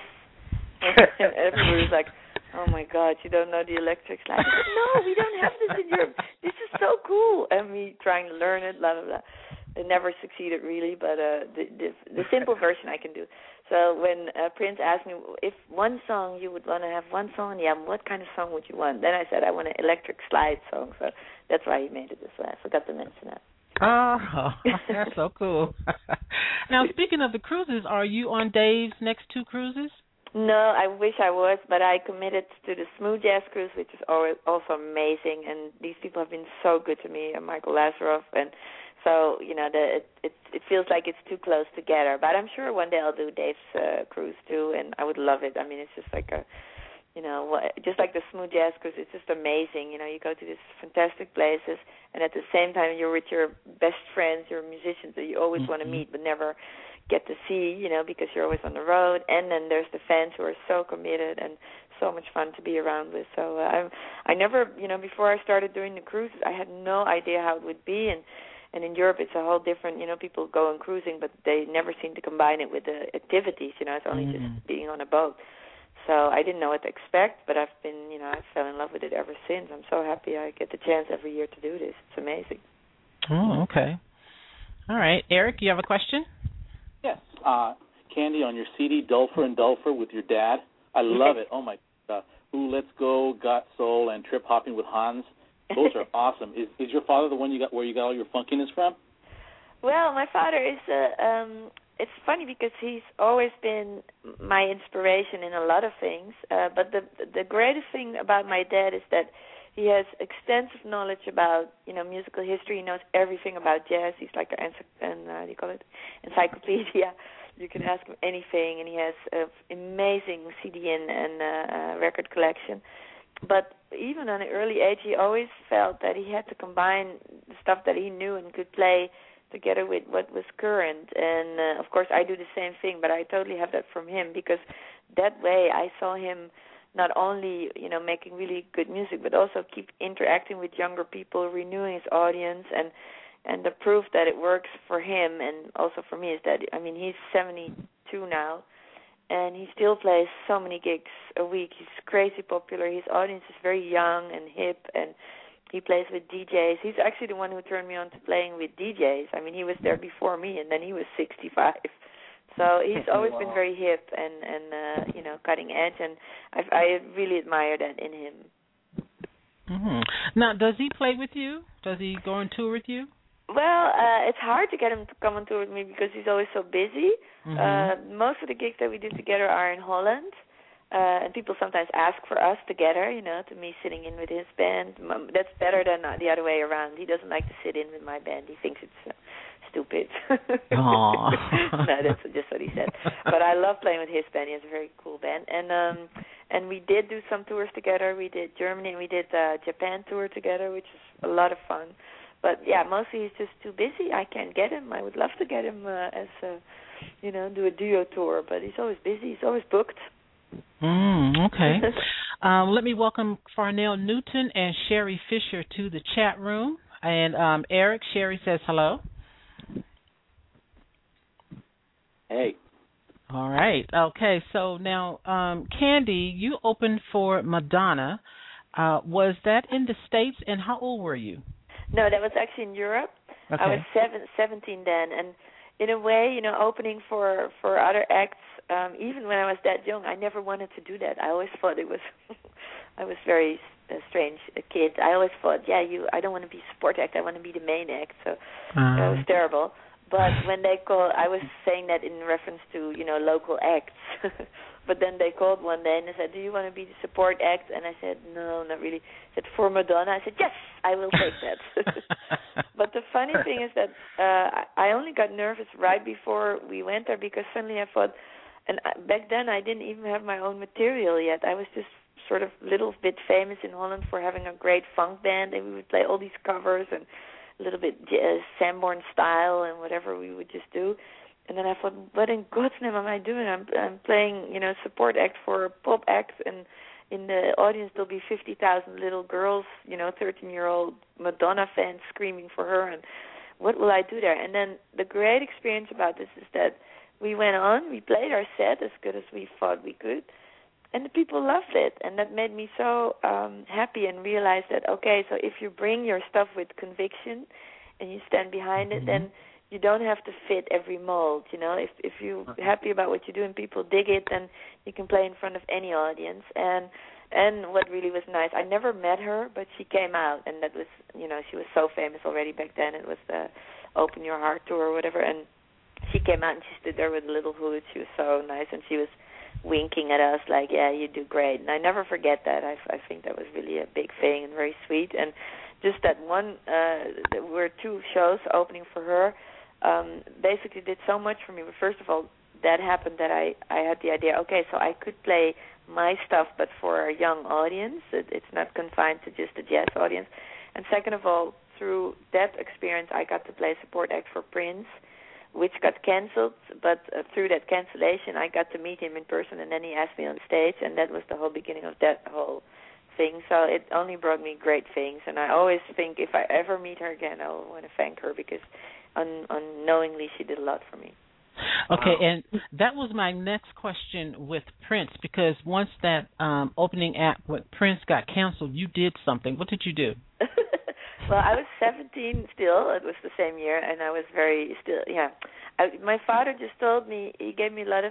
And everybody was like, "Oh my God, you don't know the Electric Slide?" I said, "No, we don't have this in Europe. This is so cool." And me trying to learn it, blah blah blah. It never succeeded really, but uh, the, the the simple version I can do. So when uh, Prince asked me if one song you would want to have one song, yeah, what kind of song would you want? Then I said I want an Electric Slide song. So that's why he made it this way. I forgot to mention that. Oh, that's so cool. Now, speaking of the cruises, are you on Dave's next two cruises? No, I wish I was, but I committed to the Smooth Jazz Cruise, which is always also amazing. And these people have been so good to me, and Michael Lazaroff, and so you know, the, it, it it feels like it's too close together. But I'm sure one day I'll do Dave's uh, cruise too, and I would love it. I mean, it's just like a, you know, just like the Smooth Jazz Cruise. It's just amazing. You know, you go to these fantastic places, and at the same time you're with your best friends, your musicians that you always mm-hmm. want to meet but never get to see, you know, because you're always on the road. And then there's the fans who are so committed and so much fun to be around with. So uh, I I never, you know, before I started doing the cruises, I had no idea how it would be. And And in Europe, it's a whole different, you know, people go on cruising, but they never seem to combine it with the activities, you know, it's only mm. just being on a boat. So I didn't know what to expect, but I've been, you know, I fell in love with it ever since. I'm so happy I get the chance every year to do this. It's amazing. Oh, okay. All right. Eric, you have a question? Yes. Uh, Candy, on your C D, Dulfer and Dulfer with your dad. I love it. Oh, my God. Ooh, Let's Go, Got Soul, and Trip Hopping with Hans. Those are awesome. Is is your father the one you got where you got all your funkiness from? Well, my father is. Uh, um, it's funny because he's always been my inspiration in a lot of things. Uh, but the the greatest thing about my dad is that he has extensive knowledge about you know musical history. He knows everything about jazz. He's like an, an uh, how do you call it, encyclopedia. You can ask him anything, and he has an amazing C D and, and uh, record collection. But even at an early age, he always felt that he had to combine the stuff that he knew and could play together with what was current. And, uh, of course, I do the same thing, but I totally have that from him because that way I saw him not only, you know, making really good music, but also keep interacting with younger people, renewing his audience. And, and the proof that it works for him and also for me is that, I mean, he's seventy-two now. And he still plays so many gigs a week. He's crazy popular. His audience is very young and hip, and he plays with D Js. He's actually the one who turned me on to playing with D Js. I mean, he was there before me, and then he was sixty-five. So he's always wow. been very hip and, and uh, you know, cutting edge, and I, I really admire that in him. Mm-hmm. Now, does he play with you? Does he go on tour with you? Well, uh, it's hard to get him to come on tour with me because he's always so busy. Mm-hmm. Uh, most of the gigs that we do together are in Holland, uh, and people sometimes ask for us together, you know, to me sitting in with his band. That's better than the other way around. He doesn't like to sit in with my band. He thinks it's uh, stupid. No, that's just what he said. But I love playing with his band. He has a very cool band. And um, and we did do some tours together. We did Germany and we did uh, Japan tour together, which is a lot of fun. But, yeah, mostly he's just too busy. I can't get him. I would love to get him uh, as, a, you know, do a duo tour. But he's always busy. He's always booked. Mm, okay. um, let me welcome Farnell Newton and Sherry Fisher to the chat room. And um, Eric, Sherry says hello. Hey. All right. Okay. So now, um, Candy, you opened for Madonna. Uh, was that in the States, and how old were you? No, that was actually in Europe. Okay. I was seven, seventeen then, and in a way, you know, opening for, for other acts, um, even when I was that young, I never wanted to do that. I always thought it was, I was very uh, strange a kid. I always thought, yeah, you, I don't want to be support act, I want to be the main act, so um. that was terrible. But when they called, I was saying that in reference to, you know, local acts. But then they called one day and they said, do you want to be the support act? And I said, no, not really. They said, for Madonna. I said, yes, I will take that. But the funny thing is that uh, I only got nervous right before we went there because suddenly I thought, and back then I didn't even have my own material yet. I was just sort of little bit famous in Holland for having a great funk band, and we would play all these covers and a little bit uh, Sanborn style and whatever we would just do. And then I thought, what in God's name am I doing? I'm, I'm playing, you know, support act for a pop act, and in the audience there'll be fifty thousand little girls, you know, thirteen-year-old Madonna fans screaming for her, and what will I do there? And then the great experience about this is that we went on, we played our set as good as we thought we could, and the people loved it, and that made me so um, happy and realize that, okay, so if you bring your stuff with conviction and you stand behind it, then you don't have to fit every mold, you know. If if you're happy about what you do and people dig it, then you can play in front of any audience. And and what really was nice, I never met her, but she came out, and that was, you know, she was so famous already back then. It was the Open Your Heart tour or whatever, and she came out and she stood there with a little hood. She was so nice, and she was winking at us like, yeah, you do great. And I never forget that. I, I think that was really a big thing and very sweet. And just that one, uh, there were two shows opening for her, um, basically did so much for me. But first of all, that happened that I, I had the idea, okay, so I could play my stuff but for a young audience. It, it's not confined to just a jazz audience. And second of all, through that experience, I got to play support act for Prince, which got canceled, but uh, through that cancellation, I got to meet him in person, and then he asked me on stage, and that was the whole beginning of that whole thing. So it only brought me great things, and I always think if I ever meet her again, I'll want to thank her, because un- unknowingly she did a lot for me. Okay, and that was my next question with Prince, because once that um, opening act with Prince got canceled, you did something. What did you do? Well, I was seventeen still. It was the same year, and I was very still, yeah. I, my father just told me, he gave me a lot of,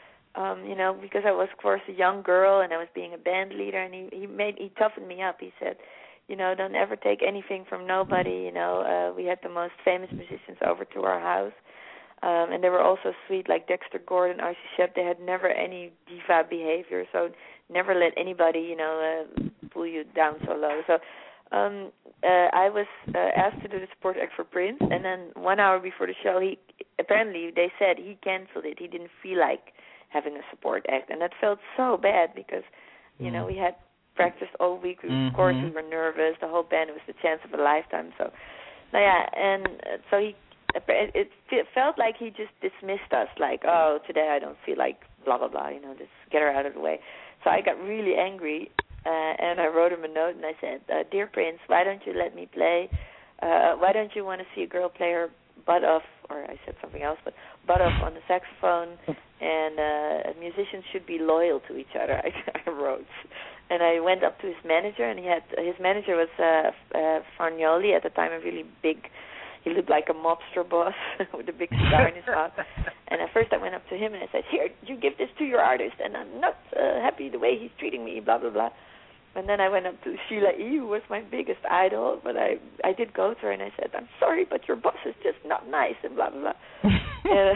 um, you know, because I was, of course, a young girl, and I was being a band leader, and he, he made, he toughened me up. He said, you know, don't ever take anything from nobody, you know. Uh, we had the most famous musicians over to our house, um, and they were also sweet, like Dexter Gordon, Archie Shepp. They had never any diva behavior, so never let anybody, you know, uh, pull you down so low. So, Um, uh, I was uh, asked to do the support act for Prince, and then one hour before the show, he apparently they said he canceled it. He didn't feel like having a support act, and that felt so bad because, you mm. know, we had practiced all week. We, mm-hmm. Of course, we were nervous. The whole band, it was the chance of a lifetime. So, yeah, and uh, so he, it, it felt like he just dismissed us, like, oh, today I don't feel like blah blah blah. You know, just get her out of the way. So I got really angry. Uh, and I wrote him a note, and I said, uh, Dear Prince, why don't you let me play? Uh, why don't you want to see a girl play her butt off, or I said something else, but butt off on the saxophone, and uh, musicians should be loyal to each other, I, I wrote. And I went up to his manager, and he had his manager was uh, uh, Fargnoli, at the time a really big, he looked like a mobster boss with a big cigar in his mouth. And at first I went up to him and I said, here, you give this to your artist, and I'm not uh, happy the way he's treating me, blah, blah, blah. And then I went up to Sheila E., who was my biggest idol, but I I did go to her and I said, I'm sorry, but your boss is just not nice, and blah, blah, blah. and,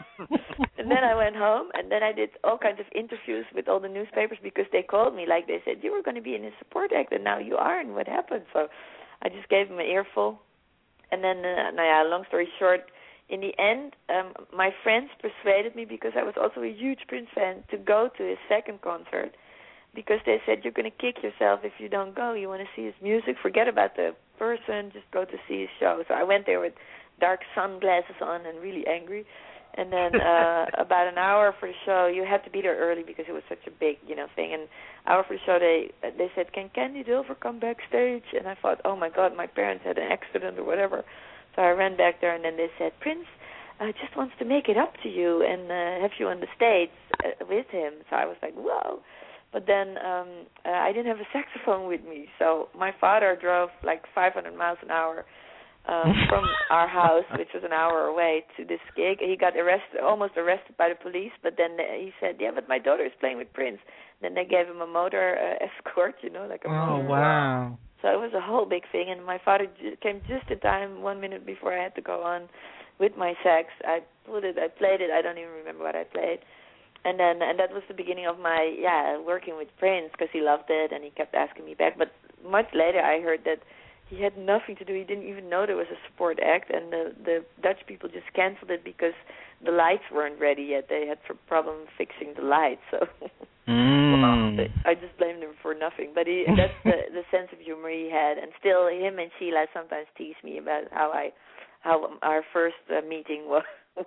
and then I went home, and then I did all kinds of interviews with all the newspapers because they called me, like they said, you were going to be in a support act, and now you are, and what happened? So I just gave him an earful. And then, uh, now, yeah, long story short, in the end, um, my friends persuaded me, because I was also a huge Prince fan, to go to his second concert. Because they said, you're going to kick yourself if you don't go. You want to see his music? Forget about the person. Just go to see his show. So I went there with dark sunglasses on and really angry. And then uh, about an hour for the show, you had to be there early because it was such a big, you know, thing. And hour for the show, they they said, can Candy Dulfer come backstage? And I thought, oh, my God, my parents had an accident or whatever. So I ran back there, and then they said, Prince uh, just wants to make it up to you and uh, have you on the stage uh, with him. So I was like, whoa. But then um, uh, I didn't have a saxophone with me, so my father drove like five hundred miles an hour um, from our house, which was an hour away, to this gig. He got arrested, almost arrested by the police, but then he said, yeah, but my daughter is playing with Prince. Then they gave him a motor uh, escort, you know, like a oh, motor. wow. So it was a whole big thing, and my father j- came just in time, one minute before I had to go on with my sax. I pulled it, I played it, I don't even remember what I played. And then, and that was the beginning of my, yeah, working with Prince, because he loved it and he kept asking me back. But much later, I heard that he had nothing to do. He didn't even know there was a support act, and the the Dutch people just canceled it because the lights weren't ready yet. They had a problem fixing the lights, so mm. well, I just blamed him for nothing. But he, that's the the sense of humor he had, and still him and Sheila sometimes tease me about how I how our first uh, meeting was.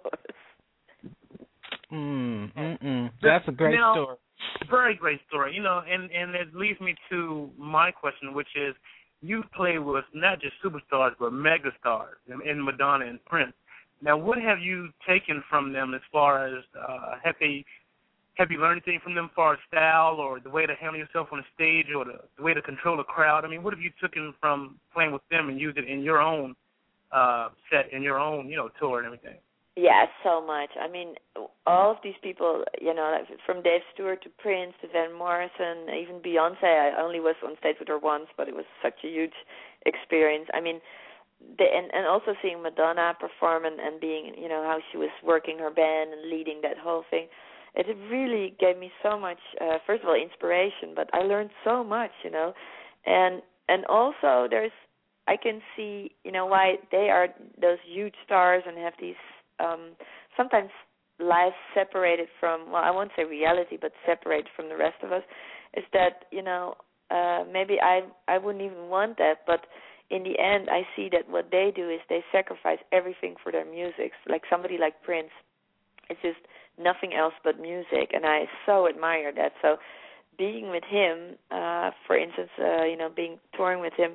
Mm, mm-mm. That's a great now, story. Very great story. You know, and, and it leads me to my question, which is, you play with not just superstars, but megastars in, in Madonna and Prince. Now, what have you taken from them as far as, uh, have they, have you learned anything from them as far as style or the way to handle yourself on the stage or the, the way to control a crowd? I mean, what have you taken from playing with them and used it in your own uh, set, in your own, you know, tour and everything? Yeah, so much. I mean, all of these people, you know, like from Dave Stewart to Prince to Van Morrison, even Beyonce. I only was on stage with her once, but it was such a huge experience. I mean, the, and, and also seeing Madonna perform and, and being, you know, how she was working her band and leading that whole thing. It really gave me so much, uh, first of all, inspiration, but I learned so much, you know. And and also there's, I can see, you know, why they are those huge stars and have these, Um, sometimes lives separated from, well, I won't say reality, but separated from the rest of us, is that, you know, uh, maybe I I wouldn't even want that, but in the end I see that what they do is they sacrifice everything for their music. Like somebody like Prince, it's just nothing else but music, and I so admire that. So being with him, uh, for instance, uh, you know, being touring with him,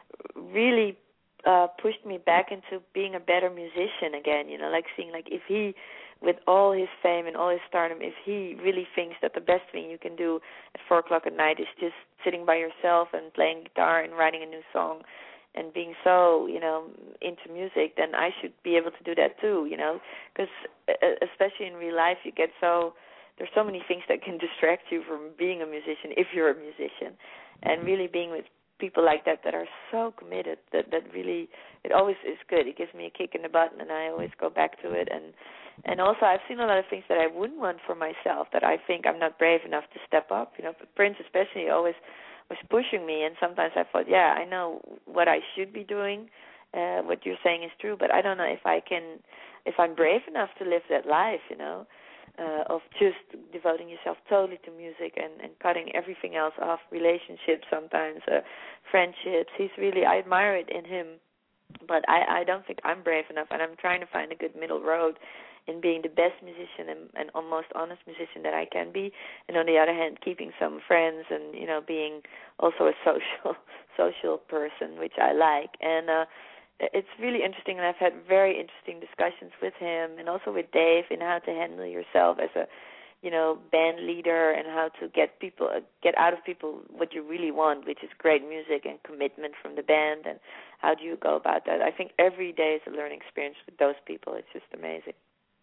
really Uh, pushed me back into being a better musician again, you know, like seeing like if he, with all his fame and all his stardom, if he really thinks that the best thing you can do at four o'clock at night is just sitting by yourself and playing guitar and writing a new song and being so, you know, into music, then I should be able to do that too, you know, because especially in real life you get so, there's so many things that can distract you from being a musician if you're a musician, and really being with people like that that are so committed that that really, it always is good. It gives me a kick in the butt, and I always go back to it. And and also I've seen a lot of things that I wouldn't want for myself, that I think I'm not brave enough to step up. You know, Prince especially always was pushing me, and sometimes I thought, yeah, I know what I should be doing. Uh, what you're saying is true, but I don't know if I can, if I'm brave enough to live that life. You know. Uh, of just devoting yourself totally to music and, and cutting everything else off, relationships sometimes, uh, friendships. He's really, I admire it in him, but I, I don't think I'm brave enough, and I'm trying to find a good middle road in being the best musician and, and almost honest musician that I can be, and on the other hand, keeping some friends and, you know, being also a social social person, which I like. And uh, it's really interesting, and I've had very interesting discussions with him and also with Dave in how to handle yourself as a, you know, band leader, and how to get people, get out of people what you really want, which is great music and commitment from the band, and how do you go about that. I think every day is a learning experience with those people. It's just amazing.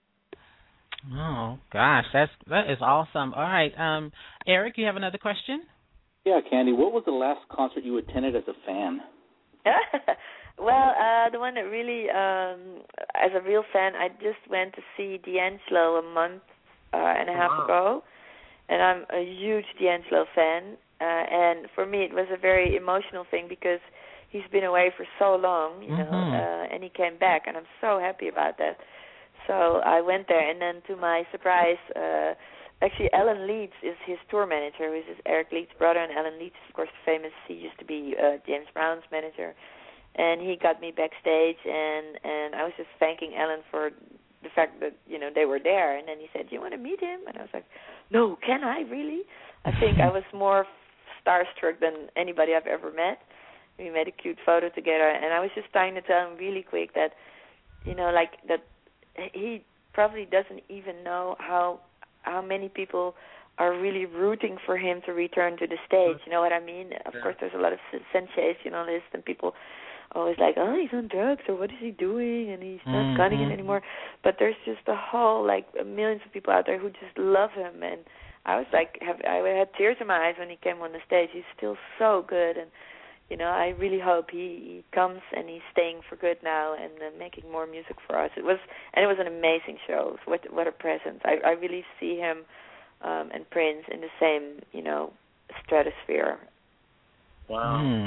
Oh, gosh, that's, that is awesome. All right, um, Eric, you have another question? Yeah, Candy, what was the last concert you attended as a fan? Well, uh, the one that really, um, as a real fan, I just went to see D'Angelo a month uh, and a half wow. ago, and I'm a huge D'Angelo fan. Uh, and for me, it was a very emotional thing because he's been away for so long, you know, mm-hmm. uh, and he came back, and I'm so happy about that. So I went there, and then to my surprise, uh, actually Alan Leeds is his tour manager, who is Eric Leeds' brother, and Alan Leeds, of course, famous. He used to be uh, James Brown's manager. And he got me backstage, and, and I was just thanking Alan for the fact that, you know, they were there. And then he said, do you want to meet him? And I was like, no, can I really? I think I was more starstruck than anybody I've ever met. We made a cute photo together, and I was just trying to tell him really quick that, you know, like that he probably doesn't even know how how many people are really rooting for him to return to the stage. You know what I mean? Of course, there's a lot of sensationalists and people always like, oh, he's on drugs, or what is he doing, and he's not mm-hmm. gunning it anymore. But there's just a whole, like, millions of people out there who just love him. And I was like, have, I had tears in my eyes when he came on the stage. He's still so good, and, you know, I really hope he, he comes and he's staying for good now and uh, making more music for us. It was, and it was an amazing show. What, what a presence. I, I really see him um, and Prince in the same, you know, stratosphere. Wow. Mm.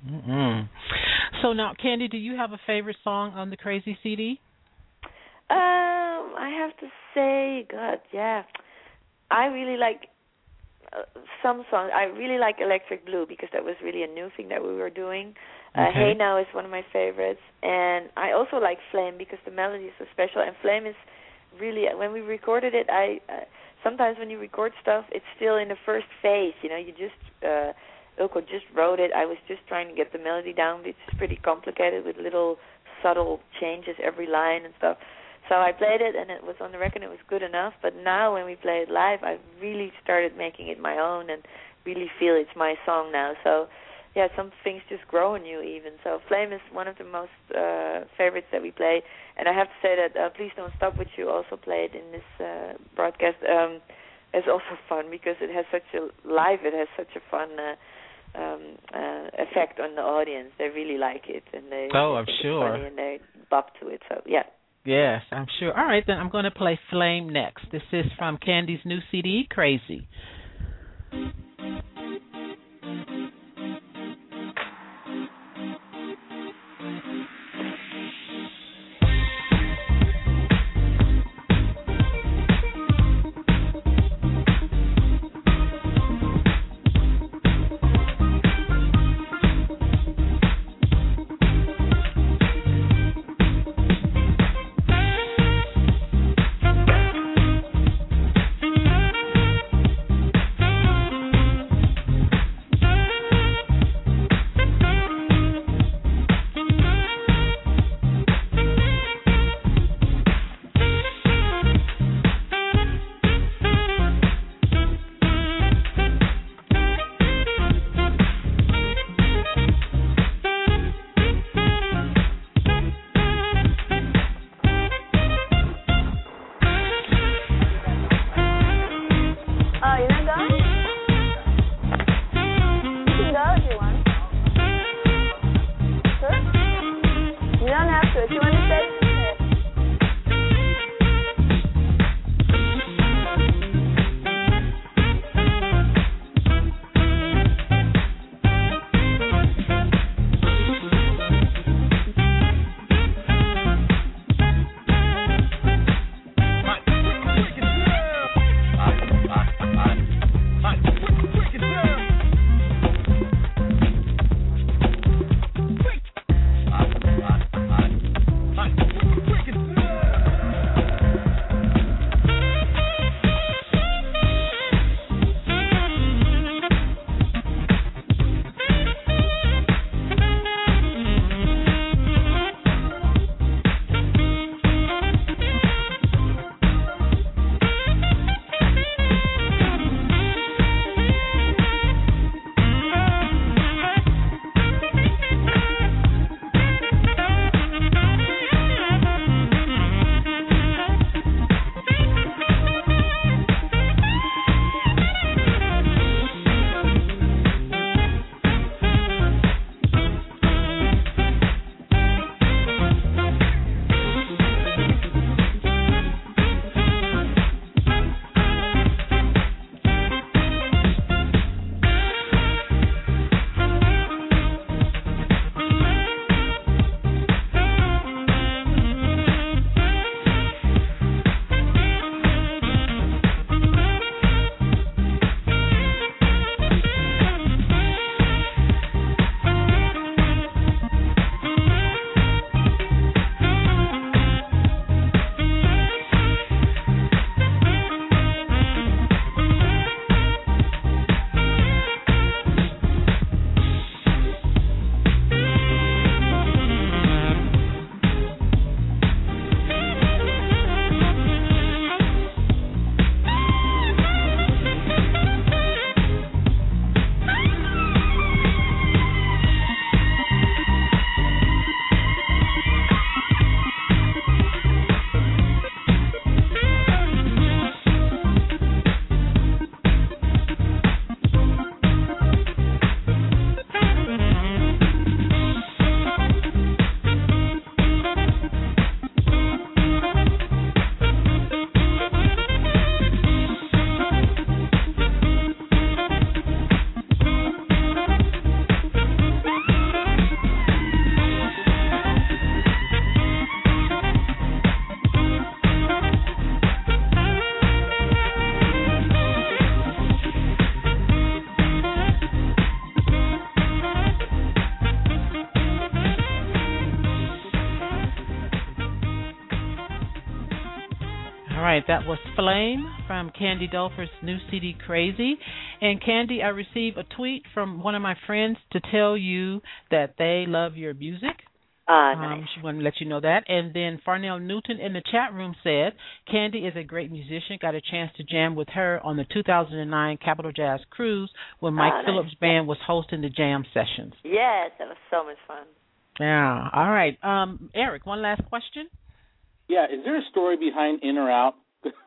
Mm-mm. So now, Candy, do you have a favorite song on the Crazy C D? Um, I have to say, God, yeah, I really like uh, some songs. I really like Electric Blue because that was really a new thing that we were doing. Uh, Okay. Hey Now is one of my favorites, and I also like Flame because the melody is so special. And Flame is really, when we recorded it, I uh, sometimes when you record stuff, it's still in the first phase. You know, you just uh, Ilko just wrote it. I was just trying to get the melody down. It's pretty complicated with little subtle changes every line and stuff. So I played it, and it was on the record. It was good enough. But now when we play it live, I've really started making it my own and really feel it's my song now. So yeah, some things just grow on you even. So Flame is one of the most uh, favorites that we play. And I have to say that uh, Please Don't Stop, which you also played in this uh, broadcast, um, is also fun because it has such a, live it has such a fun uh, um, uh, effect on the audience. They really like it. And they, Oh, they I'm think sure. it's funny and they bop to it. So yeah. Yes, I'm sure. All right, then I'm going to play Flame next. This is from Candy's new C D, Crazy. Thank All right, that was Flame from Candy Dulfer's new C D, Crazy. And Candy, I received a tweet from one of my friends to tell you that they love your music. Ah, nice. Um, she wanted to let you know that. And then Farnell Newton in the chat room said, Candy is a great musician. Got a chance to jam with her on the two thousand nine Capital Jazz Cruise when Mike ah, Phillips' nice. band was hosting the jam sessions. Yes, that was so much fun. Yeah. All right. Um, Eric, one last question. Yeah, is there a story behind In or Out?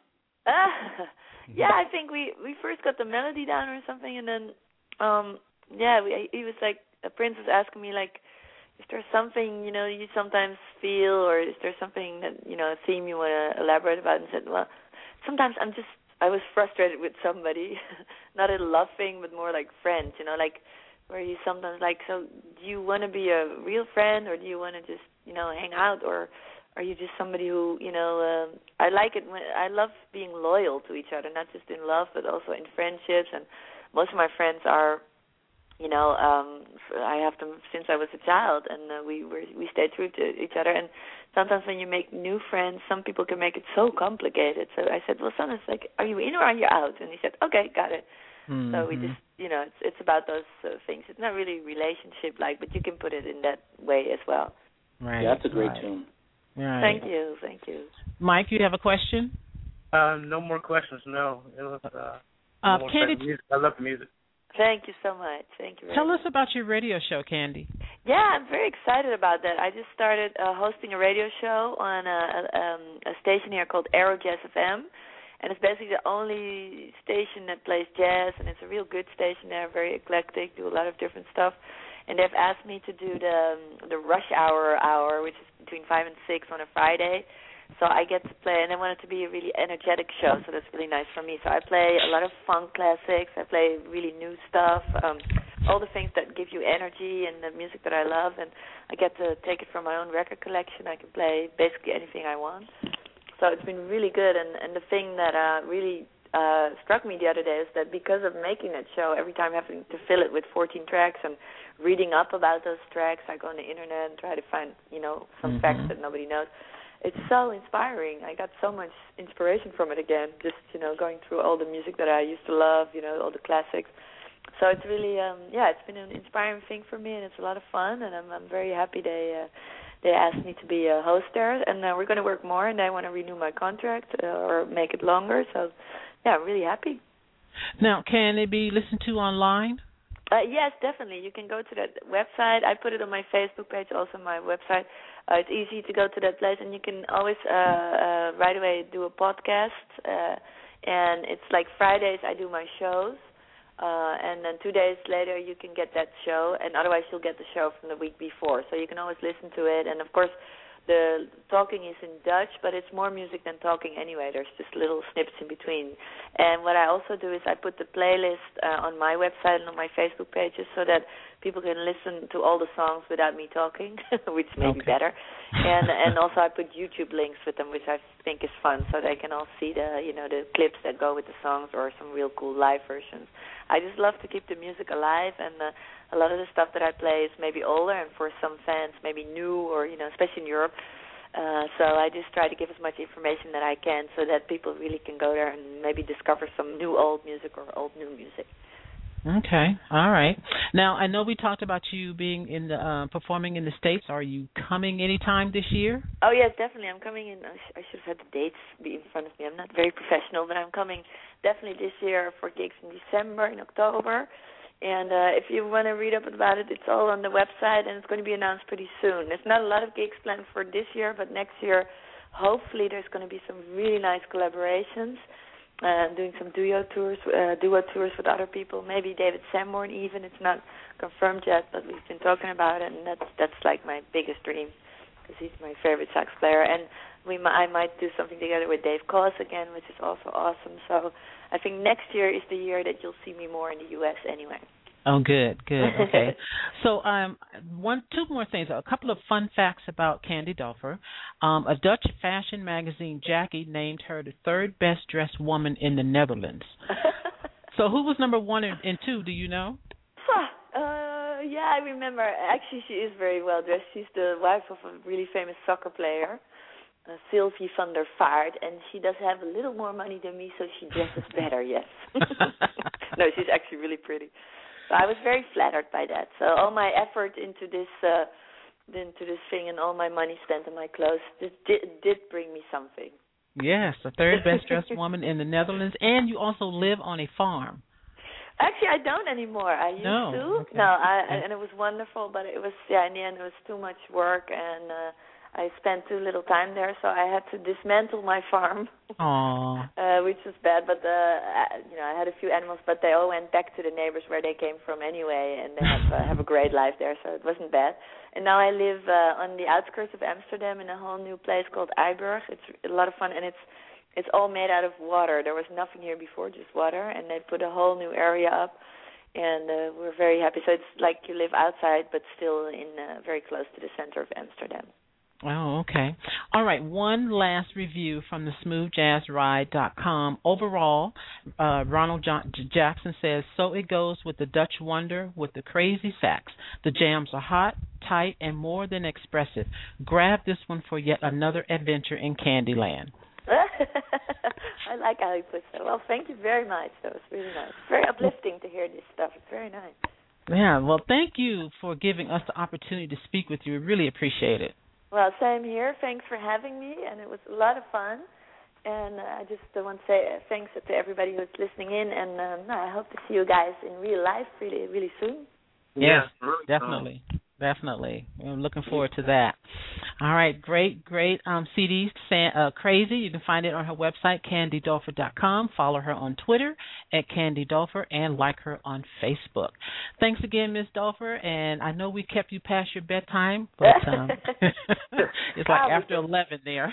uh, yeah, I think we, we first got the melody down or something, and then, um, yeah, we, he was like, the Prince was asking me, like, is there something, you know, you sometimes feel, or is there something that, you know, a theme you want to elaborate about? And said, well, sometimes I'm just, I was frustrated with somebody, not a love thing, but more like friends, you know, like where you sometimes like, so do you want to be a real friend, or do you want to just, you know, hang out, or are you just somebody who, you know, um, I like it when, I love being loyal to each other, not just in love, but also in friendships, and most of my friends are, you know, um, I have them since I was a child, and uh, we were we stayed true to each other. And sometimes when you make new friends, some people can make it so complicated. So I said, well, sometimes like, are you in or are you out? And he said, okay, got it. Mm-hmm. So we just, you know, it's it's about those uh, things. It's not really relationship like, but you can put it in that way as well. Right. Yeah, that's a great right. tune. Right. Thank you, thank you. Mike, you have a question? Uh, no more questions. No, it was. Uh, uh, no Candy, music. I love the music. Thank you so much. Thank you. Very Tell much. us about your radio show, Candy. Yeah, I'm very excited about that. I just started uh, hosting a radio show on a, a, um, a station here called Aero Jazz F M, and it's basically the only station that plays jazz, and it's a real good station. They're very eclectic, do a lot of different stuff, and they've asked me to do the um, the rush hour hour, which is between five and six on a Friday. So I get to play, and I want it to be a really energetic show, so that's really nice for me. So I play a lot of funk classics. I play really new stuff, um, all the things that give you energy and the music that I love, and I get to take it from my own record collection. I can play basically anything I want. So it's been really good, and, and the thing that uh, really uh, struck me the other day is that because of making that show, every time having to fill it with fourteen tracks and reading up about those tracks, I go on the internet and try to find, you know, some mm-hmm. facts that nobody knows. It's so inspiring. I got so much inspiration from it again, just, you know, going through all the music that I used to love, you know, all the classics. So it's really, um, yeah, it's been an inspiring thing for me, and it's a lot of fun, and I'm, I'm very happy they uh, they asked me to be a host there, and uh, we're going to work more, and they want to renew my contract uh, or make it longer. So, yeah, I'm really happy. Now, can it be listened to online? Uh, yes, definitely. You can go to that website. I put it on my Facebook page, also my website. Uh, it's easy to go to that place, and you can always uh, uh, right away do a podcast. Uh, and it's like Fridays I do my shows, uh, and then two days later you can get that show, and otherwise you'll get the show from the week before. So you can always listen to it, and of course the talking is in Dutch, but it's more music than talking anyway. There's just little snippets in between. And what I also do is I put the playlist uh, on my website and on my Facebook pages so that people can listen to all the songs without me talking, which may okay. be better. And and also I put YouTube links with them, which I think is fun, so they can all see the you know the clips that go with the songs or some real cool live versions. I just love to keep the music alive, and uh, a lot of the stuff that I play is maybe older, and for some fans maybe new, or you know, especially in Europe. Uh, so I just try to give as much information that I can, so that people really can go there and maybe discover some new old music or old new music. Okay, all right. Now I know we talked about you being in the uh, performing in the States. Are you coming anytime this year? Oh yes, definitely. I'm coming in. I, sh- I should have had the dates be in front of me. I'm not very professional, but I'm coming definitely this year for gigs in December, in October. And uh, if you want to read up about it, it's all on the website, and it's going to be announced pretty soon. There's not a lot of gigs planned for this year, but next year, hopefully, there's going to be some really nice collaborations. Uh, doing some duo tours, uh, duo tours with other people. Maybe David Sanborn even. It's not confirmed yet, but we've been talking about it, and that's that's like my biggest dream, because he's my favorite sax player. And we, m- I might do something together with Dave Koz again, which is also awesome. So I think next year is the year that you'll see me more in the U S anyway. Oh, good, good. Okay. so, um, one, two more things. A couple of fun facts about Candy Dulfer. Um, a Dutch fashion magazine, Jackie, named her the third best dressed woman in the Netherlands. So, who was number one and, and two? Do you know? Uh, yeah, I remember. Actually, she is very well dressed. She's the wife of a really famous soccer player. uh, Sylvie van der Vaart, and she does have a little more money than me, so she dresses better. Yes. No, she's actually really pretty. So I was very flattered by that. So all my effort into this uh, into this thing and all my money spent on my clothes did, did, did bring me something. Yes, the third best dressed woman in the Netherlands, and you also live on a farm. Actually, I don't anymore. I used no. to. Okay. No, I, I, and it was wonderful, but it was, yeah, in the end, it was too much work, and uh, I spent too little time there, so I had to dismantle my farm, uh, which was bad. But uh, you know, I had a few animals, but they all went back to the neighbors where they came from anyway, and they have uh, have a great life there, so it wasn't bad. And now I live uh, on the outskirts of Amsterdam in a whole new place called Eiburg. It's a lot of fun, and it's it's all made out of water. There was nothing here before, just water, and they put a whole new area up, and uh, we're very happy. So it's like you live outside, but still in uh, very close to the center of Amsterdam. Oh, okay. All right, one last review from the smooth jazz ride dot com. Overall, uh, Ronald John- Jackson says, so it goes with the Dutch Wonder with the crazy sax. The jams are hot, tight, and more than expressive. Grab this one for yet another adventure in Candyland. I like how he puts that. Well, thank you very much. That was really nice. Very uplifting to hear this stuff. It's very nice. Yeah, well, thank you for giving us the opportunity to speak with you. We really appreciate it. Well, same here. Thanks for having me, and it was a lot of fun. And uh, I just uh, want to say uh, thanks to everybody who's listening in, and um, I hope to see you guys in real life really, really soon. Yes, yeah, definitely, fun. definitely. I'm looking forward to that. All right, great, great um, C D, uh, Crazy. You can find it on her website, Candy Dulfer dot com. Follow her on Twitter at Candy Dulfer, and like her on Facebook. Thanks again, Miss Dulfer, and I know we kept you past your bedtime, but um, it's like after eleven there.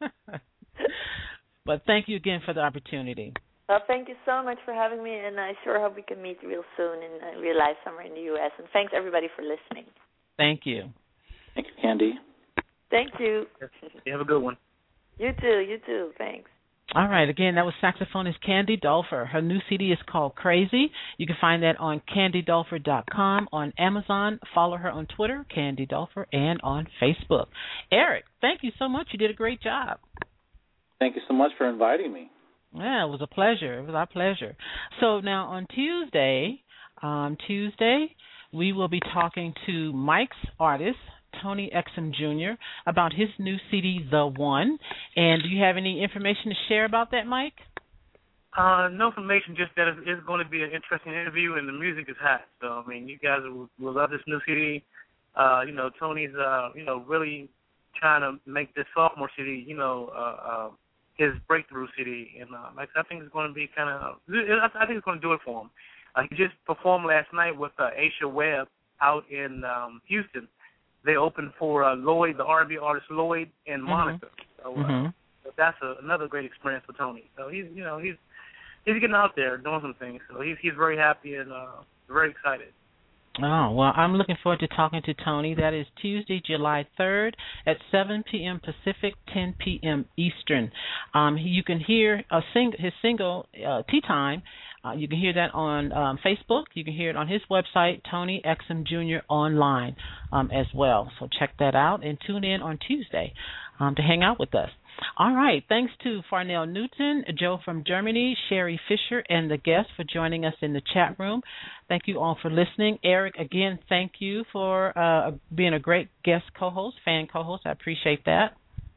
But thank you again for the opportunity. Well, thank you so much for having me, and I sure hope we can meet real soon in uh, real life somewhere in the U S And thanks, everybody, for listening. Thank you. Thank you, Candy. Thank you. You have a good one. You too. You too. Thanks. All right. Again, that was saxophonist Candy Dulfer. Her new C D is called Crazy. You can find that on Candy Dulfer dot com, on Amazon. Follow her on Twitter, Candy Dulfer, and on Facebook. Eric, thank you so much. You did a great job. Thank you so much for inviting me. Yeah, it was a pleasure. It was our pleasure. So now on Tuesday, um, Tuesday, we will be talking to Mike's artist, Tony Exum Junior, about his new C D, The One. And do you have any information to share about that, Mike? Uh, no information, just that it's going to be an interesting interview, and the music is hot. So, I mean, you guys will, will love this new C D. Uh, you know, Tony's, uh, you know, really trying to make this sophomore C D, you know, uh, uh, his breakthrough C D, and uh, like I think it's going to be kind of, I think it's going to do it for him. Uh, he just performed last night with uh, Aisha Webb out in um, Houston. They opened for uh, Lloyd, the R and B artist Lloyd, and Monica. Mm-hmm. So, uh, mm-hmm. so that's a, another great experience for Tony. So he's, you know, he's he's getting out there doing some things. So he's he's very happy and uh, very excited. Oh, well, I'm looking forward to talking to Tony. That is Tuesday, July third at seven p.m. Pacific, ten p.m. Eastern. Um, you can hear a sing- his single, uh, Tea Time. Uh, you can hear that on um, Facebook. You can hear it on his website, Tony Exum Junior Online, um, as well. So check that out and tune in on Tuesday um, to hang out with us. All right. Thanks to Farnell Newton, Joe from Germany, Sherry Fisher, and the guests for joining us in the chat room. Thank you all for listening. Eric, again, thank you for uh, being a great guest co-host, fan co-host. I appreciate that.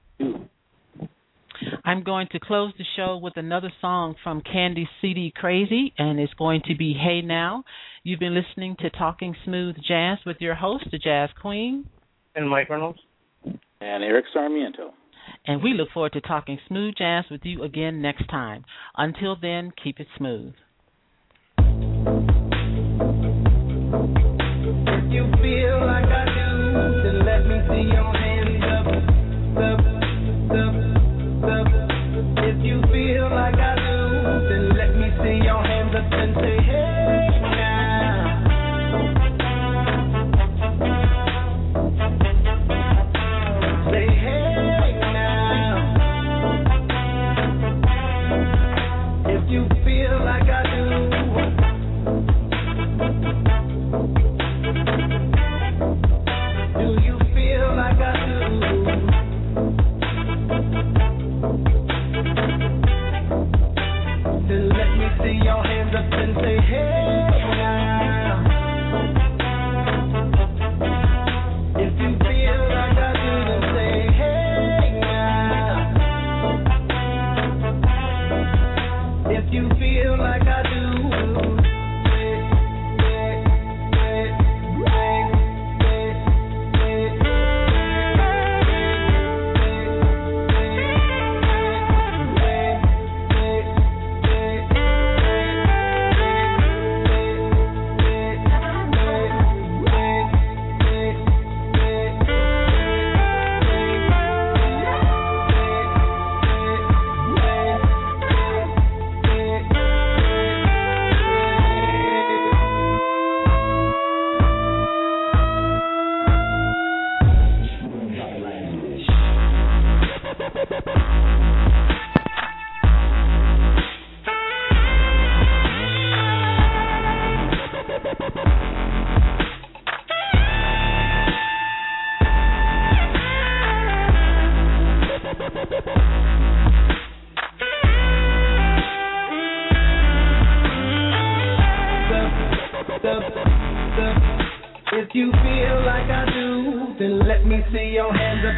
I'm going to close the show with another song from Candy's C D, Crazy, and it's going to be Hey Now. You've been listening to Talking Smooth Jazz with your host, the Jazz Queen. And Mike Reynolds. And Eric Sarmiento. And we look forward to talking smooth jazz with you again next time. Until then, keep it smooth. If you feel like I do, then let me see your hands up, up, up, up. If you feel like I do, then let me see your hands up and say, hey now. Say hey now. If you feel like I do,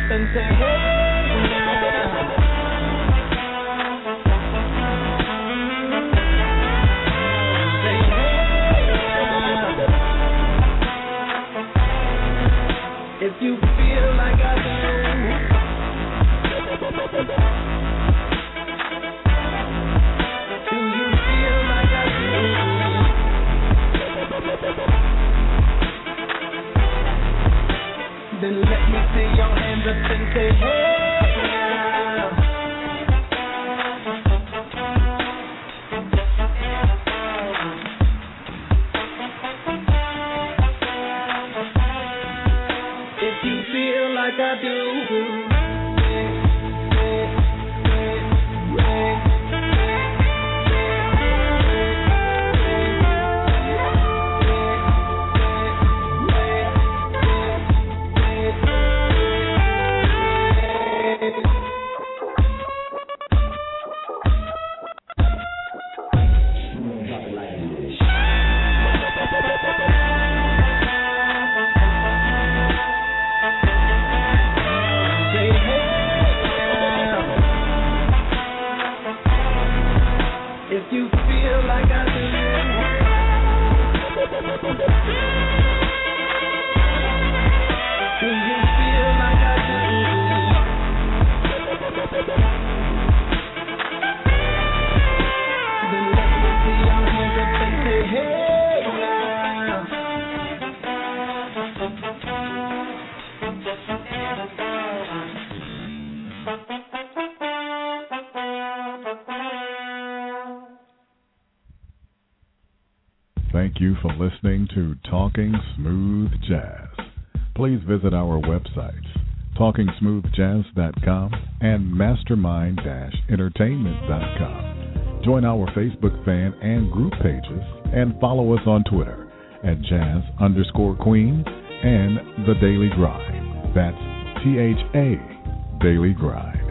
up and say, hey, now. Say, hey, now. If you feel like I do. Do you feel like I do? Then let me see your hands up and say, hey now. If you feel like I do. Thank you for listening to Talking Smooth Jazz. Please visit our websites, talking smooth jazz dot com and mastermind dash entertainment dot com. Join our Facebook fan and group pages and follow us on Twitter at jazz underscore queen and The Daily Grind. That's T H A Daily Grind.